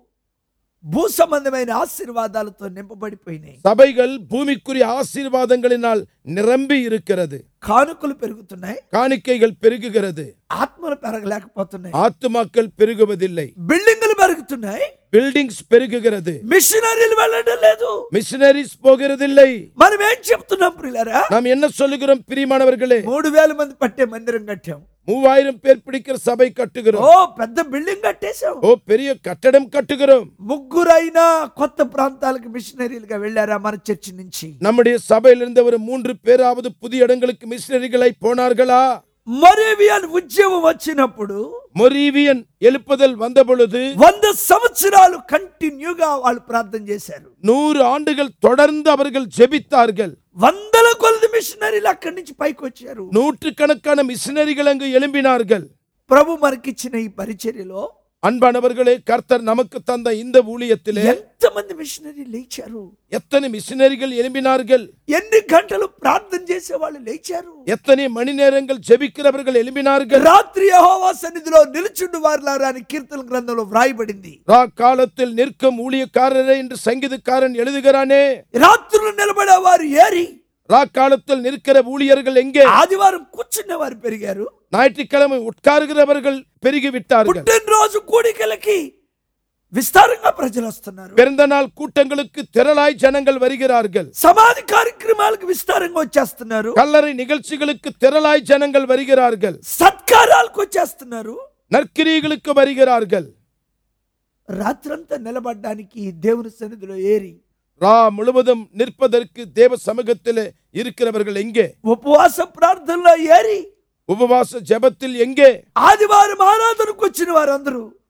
భూ సంబంధమైన ఆశీర్వాదాలతో నింపబడిపోయినాయి. சபைகள் பூமிக்குரிய ஆசீர்வாதங்களினால் நிரம்பி இருக்கிறது. కానుకలు పెరుగుతున్నాయి, காணிக்கைகள் பெருகுகிறது, ఆత్మలు పెరగలేకపోతున్నాయి. ஆத்துமாக்கள் பெருகுவதில்லை. బిల్డింగులు పెరుగుతున్నాయి, பில்டிங்ஸ் பெருகுகிறது, మిషనరీలు వెళ్ళడం లేదు. மிஷனரிஸ் போகிறதில்லை. మనం ఏం చెప్తున్నాం ప్రియులారా? நாம் என்ன சொல்லுகிறோம் பிரியமானவர்களே? మూడు వేల మంది పట్టే మందిరం కట్టాం. மூவாயிரம் பேர் பிடிக்கிற சபை கட்டுகிறோம். ఓ పెద్ద బిల్డింగ్ కట్టేశాం. ஓ பெரிய கட்டடம் கட்டுகிறோம். ముగ్గురైనా కొత్త ప్రాంతాలకు మిషనరీలుగా వెళ్ళారా మన చర్చి నుంచి? நம்முடைய சபையில் இருந்த ஒரு மூன்று பேராவது புதிய இடங்களுக்கு மிஷனரிகளை போனார்களா? మొరేవియన్ ఉద్యమం వచ్చినప్పుడు, மொரீவியன் எழுப்புதல் வந்த பொழுது వంద సంవత్సరాలు కంటిన్యూగా వాళ్ళు ప్రార్థన చేశారు. நூறு ஆண்டுகள் தொடர்ந்து அவர்கள் ஜெபித்தார்கள். వందల కొలది మిషనరీలు అక్కడి నుంచి పైకి వచ్చారు. நூற்றுக்கணக்கான மிஷனரிகள் அங்கு எழும்பினார்கள். ప్రభు మనకిచ్చిన ఈ పరిచర్యలో அன்பானவர்களே, கர்த்தர் நமக்கு தந்த இந்த ஊழியத்திலே ఎంతమంది మిషనరీ లేచారు? எத்தனை மிஷனரிகள் எழும்பினார்கள்? ఎన్ని గంటలు ప్రార్థన చేసే వాళ్ళు లేచారు? எத்தனை மணி நேரங்கள் ஜெபிக்கிறவர்கள் எழும்பினார்கள்? రాత్రి యెహోవా సన్నిధిలో నిలుచుండు వారులారా అని కీర్తన గ్రంథంలో వ్రాయబడింది. ரா காலத்தில் நிற்கும் ஊழியக்காரரே என்று சங்கீதக்காரன் எழுதுகிறானே. రాత్రులు నిలబడే వారు ఏరి, ரா காலத்தில் நிற்கிற ஊழியர்கள் எங்கே? ఆదివారం కూర్చున్న వారు పెరిగారు, ஞாயிற்றுக்கிழமை உட்காருகிறவர்கள் பெருகிவிட்டார்கள். పుట్టినరోజు కూడికలకి విస్తారంగా ప్రజలు వస్తున్నారు. பிறந்த நாள் கூட்டங்களுக்கு திரளாய் ஜனங்கள் வருகிறார்கள். సమాధి కార్యక్రమాలకు విస్తారంగా వచ్చేస్తున్నారు. கல்லறை நிகழ்ச்சிகளுக்கு திரளாய் ஜனங்கள் வருகிறார்கள். సత్కారాలకు వచ్చేస్తున్నారు. நற்கிரியைகளுக்கு வருகிறார்கள். రాత్రంతా నిలబడడానికి దేవుని సన్నిధిలో ఏరి, ரா முழுவதும் நிற்பதற்கு தேவ சமூகத்தில் இருக்கிறவர்கள் எங்கே? ఉపవాస ప్రార్థనలో ఏరి, உபவாச ஜெபத்தில் எங்கே? ఆదివారం ఆరాధనకు వచ్చిన వారందరూ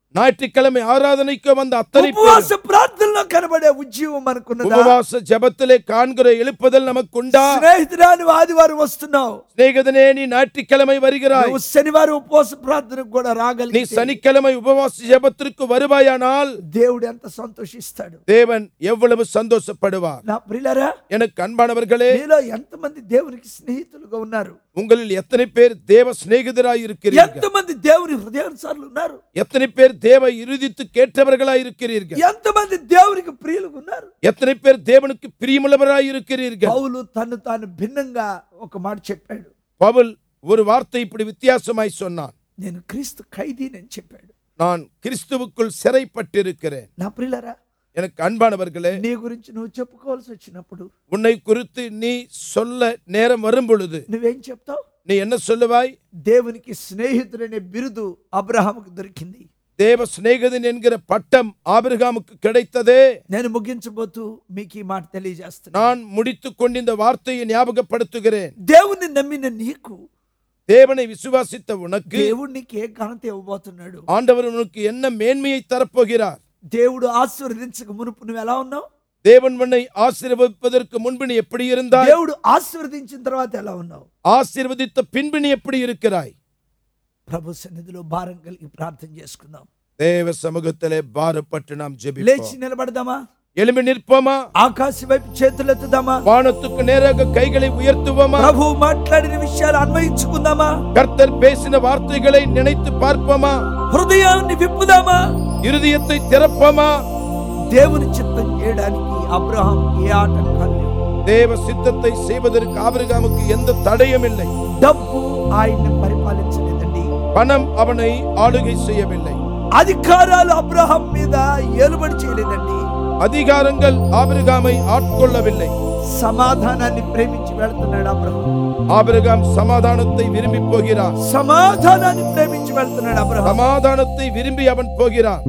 ஞாயிற்றுக்கிழமை ஆராதனைக்கு வந்த அத்தனை ఉపవాస ప్రార్థనలో కనబడే ఉజ్జీవం మనకున్నదా? உபவாச ஜெபத்திலே காண்கிற எழுப்புதல் நமக்குண்டா? స్నేహితుడా, నువ్వు ఆదివారం వస్తున్నావు, சிநேகிதனே நீ ஞாயிற்றுக்கிழமை வருகிறாய், నువ్వు శనివారం ఉపవాస ప్రార్థనకు కూడా நீ రాగలిగితే சனிக்கிழமை உபவாச ஜெபத்திற்கு வருவாயானால் దేవుడు ఎంత సంతోషిస్తాడు. தேவன் எவ்வளவு சந்தோஷப்படுவார். నా ప్రియులారా, எனக்கு அன்பானவர்களே, మీలో ఎంతమంది దేవునికి స్నేహితులుగా ఉన్నారు? உங்களில் எத்தனை பேர் தேவ சிநேகிதராய் இருக்கிறீர்கள்? ఎంతమంది దేవుని హృదయానుసారులు ఉన్నారు? எத்தனை பேர் தேவ இறுதித்து கேட்டவர்களாய் இருக்கிறீர்கள்? ఎంతమంది దేవునికి ప్రియులుగా ఉన్నారు? எத்தனை பேர் தேவனுக்கு பிரியமுள்ளவராய் இருக்கிறீர்கள்? పౌలు తను తాను భిన్నంగా ఒక మాట చెప్పాడు. பவுல் ஒரு வார்த்தை இப்படி வித்தியாசமாய் சொன்னான். నేను క్రీస్తు ఖైదీనని చెప్పాడు. நான் கிறிஸ்துவுக்குள் சிறைப்பட்டிருக்கிறேன். నా ప్రియులారా, எனக்கு அன்பானவர்களே, నీ గురించి నువ్వు చెప్పుకోవాల్సి వచ్చినప్పుడు உன்னை குறித்து நீ சொல்ல நேரம் வரும் பொழுது నువ్వేం చెప్తావు? நீ என்ன சொல்லுவாய்? దేవునికి స్నేహితుడనే బిరుదు అబ్రహాముకు దొరికింది. தேவ சிநேகிதன் என்கிற பட்டம் ஆபிரகாமுக்கு கிடைத்ததே. నేను ముగించబోతూ మీకు ఈ మాట తెలియజేస్తున్నా. நான் முடித்துக் கொண்டு இந்த வார்த்தையை ஞாபகப்படுத்துகிறேன். దేవుని నమ్మిన నీకు, தேவனை விசுவாசித்த உனக்கு దేవుడు నీకు ఏ ఘనత ఇవ్వబోతున్నాడు? ஆண்டவர் உனக்கு என்ன மேன்மையை தரப்போகிறார்? దేవుడు ఆశీర్వదించక మునుపు నువ్వు ఎలా ఉన్నావు? தேவன் உன்னை ஆசீர்வதிப்பதற்கு முன்பு நீ எப்படி இருந்தாய்? దేవుడు ఆశీర్వదించిన తర్వాత ఎలా ఉన్నావు? ஆசீர்வதித்த பின்பு நீ எப்படி இருக்கிறாய்? ప్రభు సన్నిధిలో భారం కలిగి ప్రార్థన చేసుకుందాం. தேவ சமூகத்திலே பாரப்பட்டு நாம் లేచి ஜெபிப்போம். నిలబడదామా? எழும்பி நிற்போமா? ఆకాశ వైపు చేతులెత్తుదామా? வானத்துக்கு நேராக கைகளை உயர்த்துவோமா? ప్రభు మాట్లాడిన విషయాలు అన్వయించుకుందామా? கர்த்தர் பேசின வார்த்தைகளை நினைத்து பார்ப்போமா? హృదయాన్ని విప్పుదామా? இருதயத்தை திறப்போமா? దేవుని చిత్తం చేయడానికి అబ్రహాం ఏ ఆటంకాలు లేవు. தேவ சித்தத்தை செய்வதற்கு ஆபிரகாமுக்கு எந்த தடையும் இல்லை. డబ్బు ఆయన్ని పరిపాలించలేదండి. பணம் அவனை ஆளுகை செய்யவில்லை. అధికారాలు అబ్రహాం మీద ఏలుబడి చేయలేదండి. அதிகாரங்கள் ஆபிரகாமை ஆட்கொள்ளவில்லை. సమాధానాన్ని ప్రేమించి వెళ్తున్నాడు అబ్రహాం. ஆபிரகாம் சமாதானத்தை விரும்பி போகிறான். సమాధానాన్ని ప్రేమించి వెళ్తున్నాడు అబ్రహాం. சமாதானத்தை விரும்பி அவன் போகிறான்.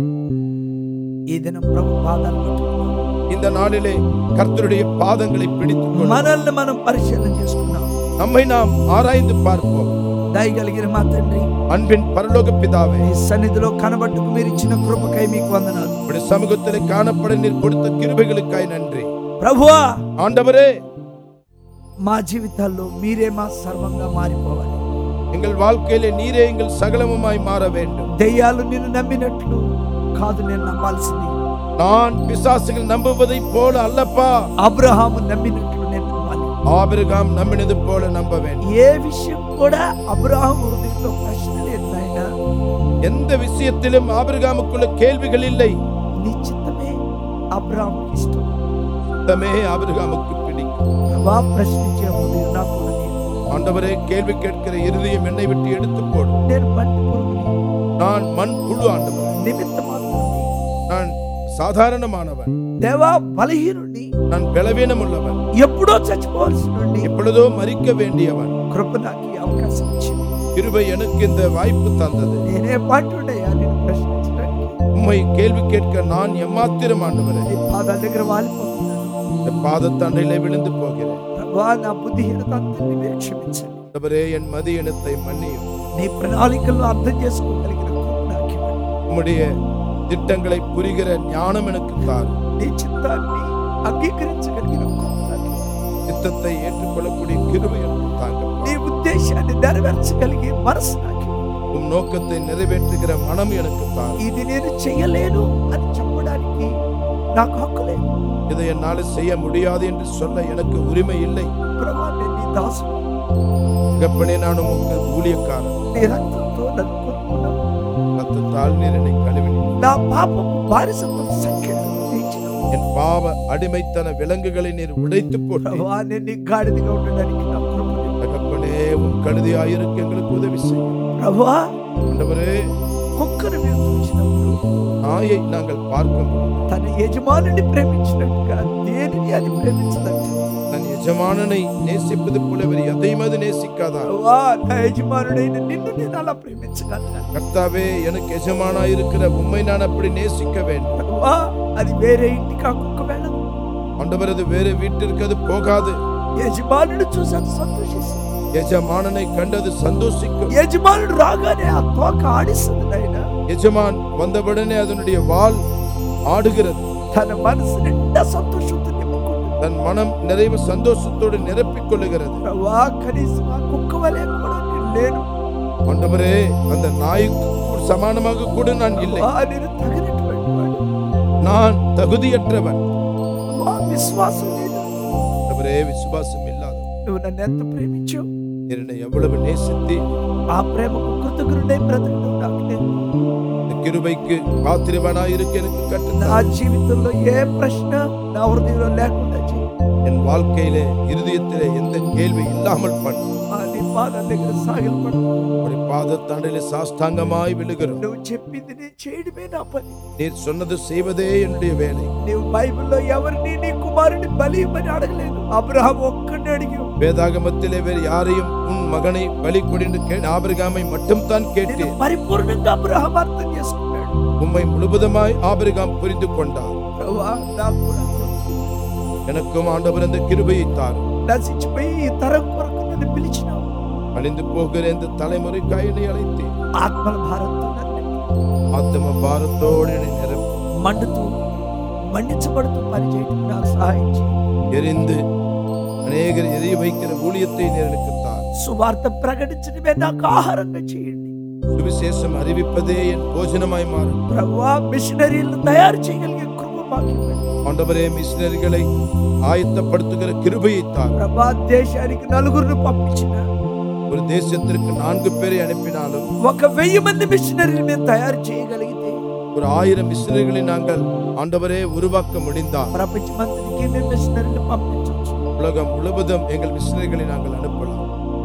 ఈ దినం ప్రభు పాదాలు పట్టుకుందాం. இந்த நாளிலே கர்த்தருடைய பாதங்களை பிடித்துக் கொள்வோம். మనల్ని మనం పరిశీలన చేసుకుందాం. நம்மை நாம் ஆராய்ந்து பார்ப்போம். దయగలిగిన మా తండ్రి, அன்பின் பரலோக பிதாவே, ఈ సన్నిధిలో కనబట్టుకు మీరు ఇచ్చిన కృపకై మీకు వందనాలు. உம்முடைய சமூகத்திலே காணப்பட நீர் கொடுத்த கிருபைகளுக்காய் நன்றி. ప్రభువా, ஆண்டவரே, మా జీవితాల్లో మీరే మా సర్వంగా మారిపోవాలి. எங்கள் வாழ்க்கையிலே நீரே எங்கள் சகலமுமாய் மாற வேண்டும். దెయ్యాలు నిన్ను నమ్మినట్లు కాదు నేను నమ్మాల్సింది. நான் பிசாசுகள் நம்புவதைப் போல அல்லப்பா, అబ్రహాము నమ్మినట్లు నేను నమ్మాలి. ஆபிரகாம் நம்பினது போல நம்ப வேண்டும். ఏ విషయం కూడా అబ్రహాము హృదయంలో ప్రశ్న లేదు నాయనా. எந்த விஷயத்திலும் ஆபிரகாமுக்குள்ள கேள்விகள் இல்லை. నీ చిత్తమే అబ్రహాముకి ఇష్టం. சித்தமே ஆபிரகாமுக்கு பிடிக்கும். ప్రభా, ప్రశ్నించే హృదయం నాకు ఉన్నది. ஆண்டவரே, கேள்வி கேட்கிற இருதயம் என்னை விட்டு எடுத்து போடும். నేను మట్టి పురుగుని, நான் மண் புழு ஆண்டவரே. నిమిత్త మాత్రుని. நான் சாதாரணமானவன். దేవా, బలహీనుణ్ణి, நான் பலவீனம் உள்ளவன். ఎప్పుడో చచ్చిపోవాల్సినుండి எப்பொழுதோ மறிக்க வேண்டியவன். కృప నాకు ఈ అవకాశం ఇచ్చింది. கிருபை எனக்கு இந்த வாய்ப்பு தந்தது. నేనే పాటుడయ్యా నిన్ను ప్రశ్నించడానికి. உம்மை கேள்வி கேட்க நான் எம்மாத்திரம் ஆண்டவரே. నీ పాదాల దగ్గర వాలిపోతున్నాను. இந்த பாதத்தண்டையிலே விழுந்து போகிறேன். ప్రభా, నా బుద్ధిహీనత అంతటిని మీరు క్షమించండి. ஆண்டவரே, என் மதியினத்தை மன்னியும். నీ ప్రణాళికలను అర్థం చేసుకోగలిగిన కృప నాకు ఇవ్వండి. உம்முடைய திட்டங்களை புரிகிற ஞானம் எனக்கு தாரும். నీ చిత్తాన్ని అంగీకరించగలిగిన కృప నాకు ఇవ్వండి. சித்தத்தை ஏற்றுக்கொள்ளக்கூடிய கிருபை எனக்கு தாங்க. నీ ఉద్దేశాన్ని నెరవేర్చగలిగే మనసు నాకు ఇవ్వండి. உம் நோக்கத்தை நிறைவேற்றுகிற மனம் எனக்கு தாரும். ఇది నేను చెయ్యలేను అని చెప్పడానికి నాకు హక్కు లేదు. இதை என்னால் செய்ய முடியாது என்று சொல்ல எனக்கு உரிமை இல்லை. ప్రభా, నేను నీ దాసుడు. தகப்பனே, நான் உமக்கு ஊழியக்காரன். నీ రక్తంతో నన్ను కొనుక్కున్నావు. ரத்தத்தால் நீர் என்னை கழுவினீர். నా పాపం బానిసత్వం సంఖ్యను తీర్చినావు. என் பாவ அடிமைத்தன விலங்குகளை நீர் உடைத்து போட்டீர். ప్రభా, నేను నీ గాడిదగా ఉండడానికి నా కృప ఇవ్వు. தகப்பனே, உம் கழுதையாயிருக்க எங்களுக்கு உதவி செய்யும். ప్రభువా, ஆண்டவரே, కుక్కను మీరు చూసినప్పుడు நாயை நாங்கள் பார்க்கும் తన యజమానుని ప్రేమించినట్టుగా దేనిని అది ప్రేమించదంట. நான் எஜமானனை நேசிப்பது போல வேறு எதையும் அது நேசிக்காதா? ప్రభువా, నా యజమానుడైన నిన్ను నేను అలా ప్రేమించగలను. கர்த்தாவே, எனக்கு எஜமானா இருக்கிற உம்மை நான் அப்படி நேசிக்க வேண்டும். ప్రభువా, అది వేరే ఇంటికి ఆ కుక్క వెళ్ళదు. ஆண்டவர், அது வேறு வீட்டிற்கு அது போகாது. యజమానుడు చూసి అది సంతోషిస్తుంది. எஜமானனை கண்டது சந்தோஷிக்கும். యజమానుడు రాగానే ఆ తోక ఆడిస్తుంది నాయనా. எஜமான் வந்தவுடனே அதனுடைய வால் ஆடுகிறது. తన మనసు నిండా సంతోషంతో నింపుకుంటుంది. தன் மனம் நிறைவு சந்தோஷத்தோடு நிரப்பிக் கொள்ளுகிறது. ప్రభువా కనీసం ఆ కుక్క వలె కూడా నేను లేను. ஆண்டவரே, அந்த நாய்க்கு சமானமாக கூட நான் இல்லை. ప్రభువా నేను తగినటువంటి వాడు. நான் தகுதியற்றவன். ప్రభువా విశ్వాసం లేదు. ஆண்டவரே, விசுவாசம் இல்லாத నువ్వు నన్ను ఎంత ప్రేమించావు. என்னை எவ்வளவு நேசித்தி ఆ ప్రేమకు కృతజ్ఞుడై బ్రతకడం నాకు లేదు. இந்த கிருபைக்கு பாத்திரவனாய் இருக்க எனக்கு నా கற்றுத்தார். జీవితంలో ఏ ప్రశ్న నా హృదయంలో లేకుండా చేయి. என் வாழ்க்கையிலே இருதயத்திலே எந்த கேள்வி இல்லாமல் பண்ணு. ఆ నీ పాదాల దగ్గర సాగిలపడు. ஒரு பாதத்தண்டையிலே சாஷ்டாங்கமாய் விழுகிறோம். నువ్వు చెప్పింది నేను చేయడమే నా పని. நீர் சொன்னது செய்வதே என்னுடைய வேலை. నీవు బైబిల్లో ఎవరిని నీ కుమారుని బలి ఇవ్వని అడగలేదు. అబ్రహాం ఒక్కడిని అడిగావు. வேதாகமத்திலே வேறு யாரையும் உன் மகனை பலி கொடு என்று கே ஆபிரகாமை மட்டும் தான் నిన్ను கேட்டேன். పరిపూర్ణంగా అబ్రహాం అర్థం చేసుకున్నాడు. உம்மை முழுவதுமாய் ஆபிரகாம் புரிந்து கொண்டார். ప్రభువా నాకు కూడా எனக்கும் ஆண்டவர் அந்த கிருபையை தாரும். నశించిపోయి ఈ తరం కొరకు నన్ను పిలిచినావు. அழிந்து போகிற இந்த தலைமுறைக்காய் என்னை அழைத்தேன். ఆత్మల భారంతో నన్ను నింపు. ஆத்ம பாரத்தோடு என்னை நிரப்பு. మండుతూ మండించబడుతూ పనిచేయటం నాకు సహాయం చేయి. எரிந்து அநேகர் எரிய வைக்கிற ஊழியத்தை நீர் எனக்கு தார். సువార్త ప్రకటించడమే నాకు ఆహారంగా చేయండి. சுவிசேஷம் அறிவிப்பதே என் போஜனமாய் மாறும். ప్రభువా మిషనరీలను తయారు చేయగలిగే కృప మాకు ఇవ్వండి. ஆண்டவரே, மிஷனரிகளை ஆயத்தப்படுத்துகிற கிருபையை தார். ప్రభా దేశానికి నలుగురిని పంపించిన ஒரு தேசத்திற்கு நான்கு பேரை அனுப்பினாலும் ఒక వెయ్యి మంది మిషనరీలు మేము తయారు చేయగలిగితే ஒரு ஆயிரம் மிஷனரிகளை நாங்கள் ஆண்டவரே உருவாக்க முடிந்தால் ప్రపంచమంతటికి మేము మిషనరీలు పంపించవచ్చు. உலகம் முழுவதும் எங்கள் மிஷனரிகளை நாங்கள் அனுப்பலாம்.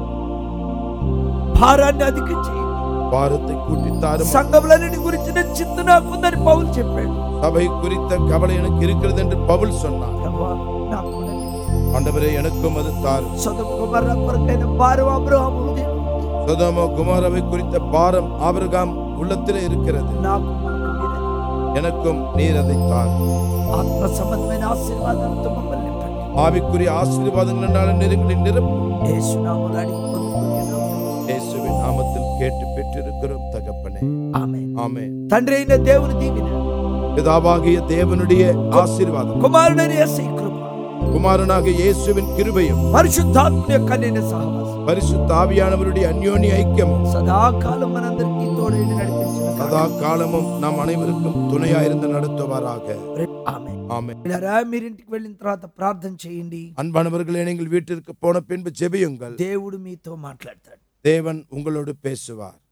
భారాన్ని అధికం చేయండి. பாரத்தை கூட்டி தாரும். సంఘములన్నిటి గురించిన చింత నాకుందని పౌలు చెప్పాడు. சபை குறித்த கவலை எனக்கு இருக்கிறது என்று பவுல் சொன்னார். ప్రభువా నాకు కూడా ఇవ్వు. ஆண்டவரே, எனக்கும் அது தாரும். సొదొమ గొమొర్రా కొరకైన భారం అబ్రహాము హృదయంలో ఉంది. சோதோம் குமாரவை குறித்த பாரம் ஆபிரகாம் உள்ளத்திலே இருக்கிறது. నాకు మాకు మీరే. எனக்கும் நீர் அதை தாரும். ఆత్మ సంబంధమైన ఆశీర్వాదాలతో మమ్మల్ని నింపండి. ஆவிக்குரிய ஆசீர்வாதங்களால் நெருங்களை நிரப்பும். యేసు నామములో అడిగి పొందుకున్నాను. இயேசுவின் நாமத்தில் கேட்டு பெற்றிருக்கிறோம் தகப்பனே. ఆమేన్. ஆமென். తండ్రి అయిన దేవుని దీవెన, பிதாவாகிய தேவனுடைய ஆசீர்வாதம், కుమారుడైన యేసయ్య కృప, குமாரனாக இயேசுவின் கிருபையும், పరిశుద్ధాత్మ యొక్క అన్యోన్య సహవాసం பரிசுத்த ஆவியானவருடைய அந்யோன்ய ஐக்கியமும் సదాకాలం మనందరికీ తోడైండి నడిపించిన சதா காலமும் நாம் அனைவருக்கும் துணையாயிருந்து நடத்துவாராக. ఆమేన్. ஆமென். ఇలా మీరు ఇంటికి వెళ్ళిన తర్వాత ప్రార్థన చేయండి. அன்பானவர்களே, நீங்கள் வீட்டிற்கு போன பின்பு ஜெபியுங்கள். దేవుడు మీతో మాట్లాడతాడు. தேவன் உங்களோடு பேசுவார்.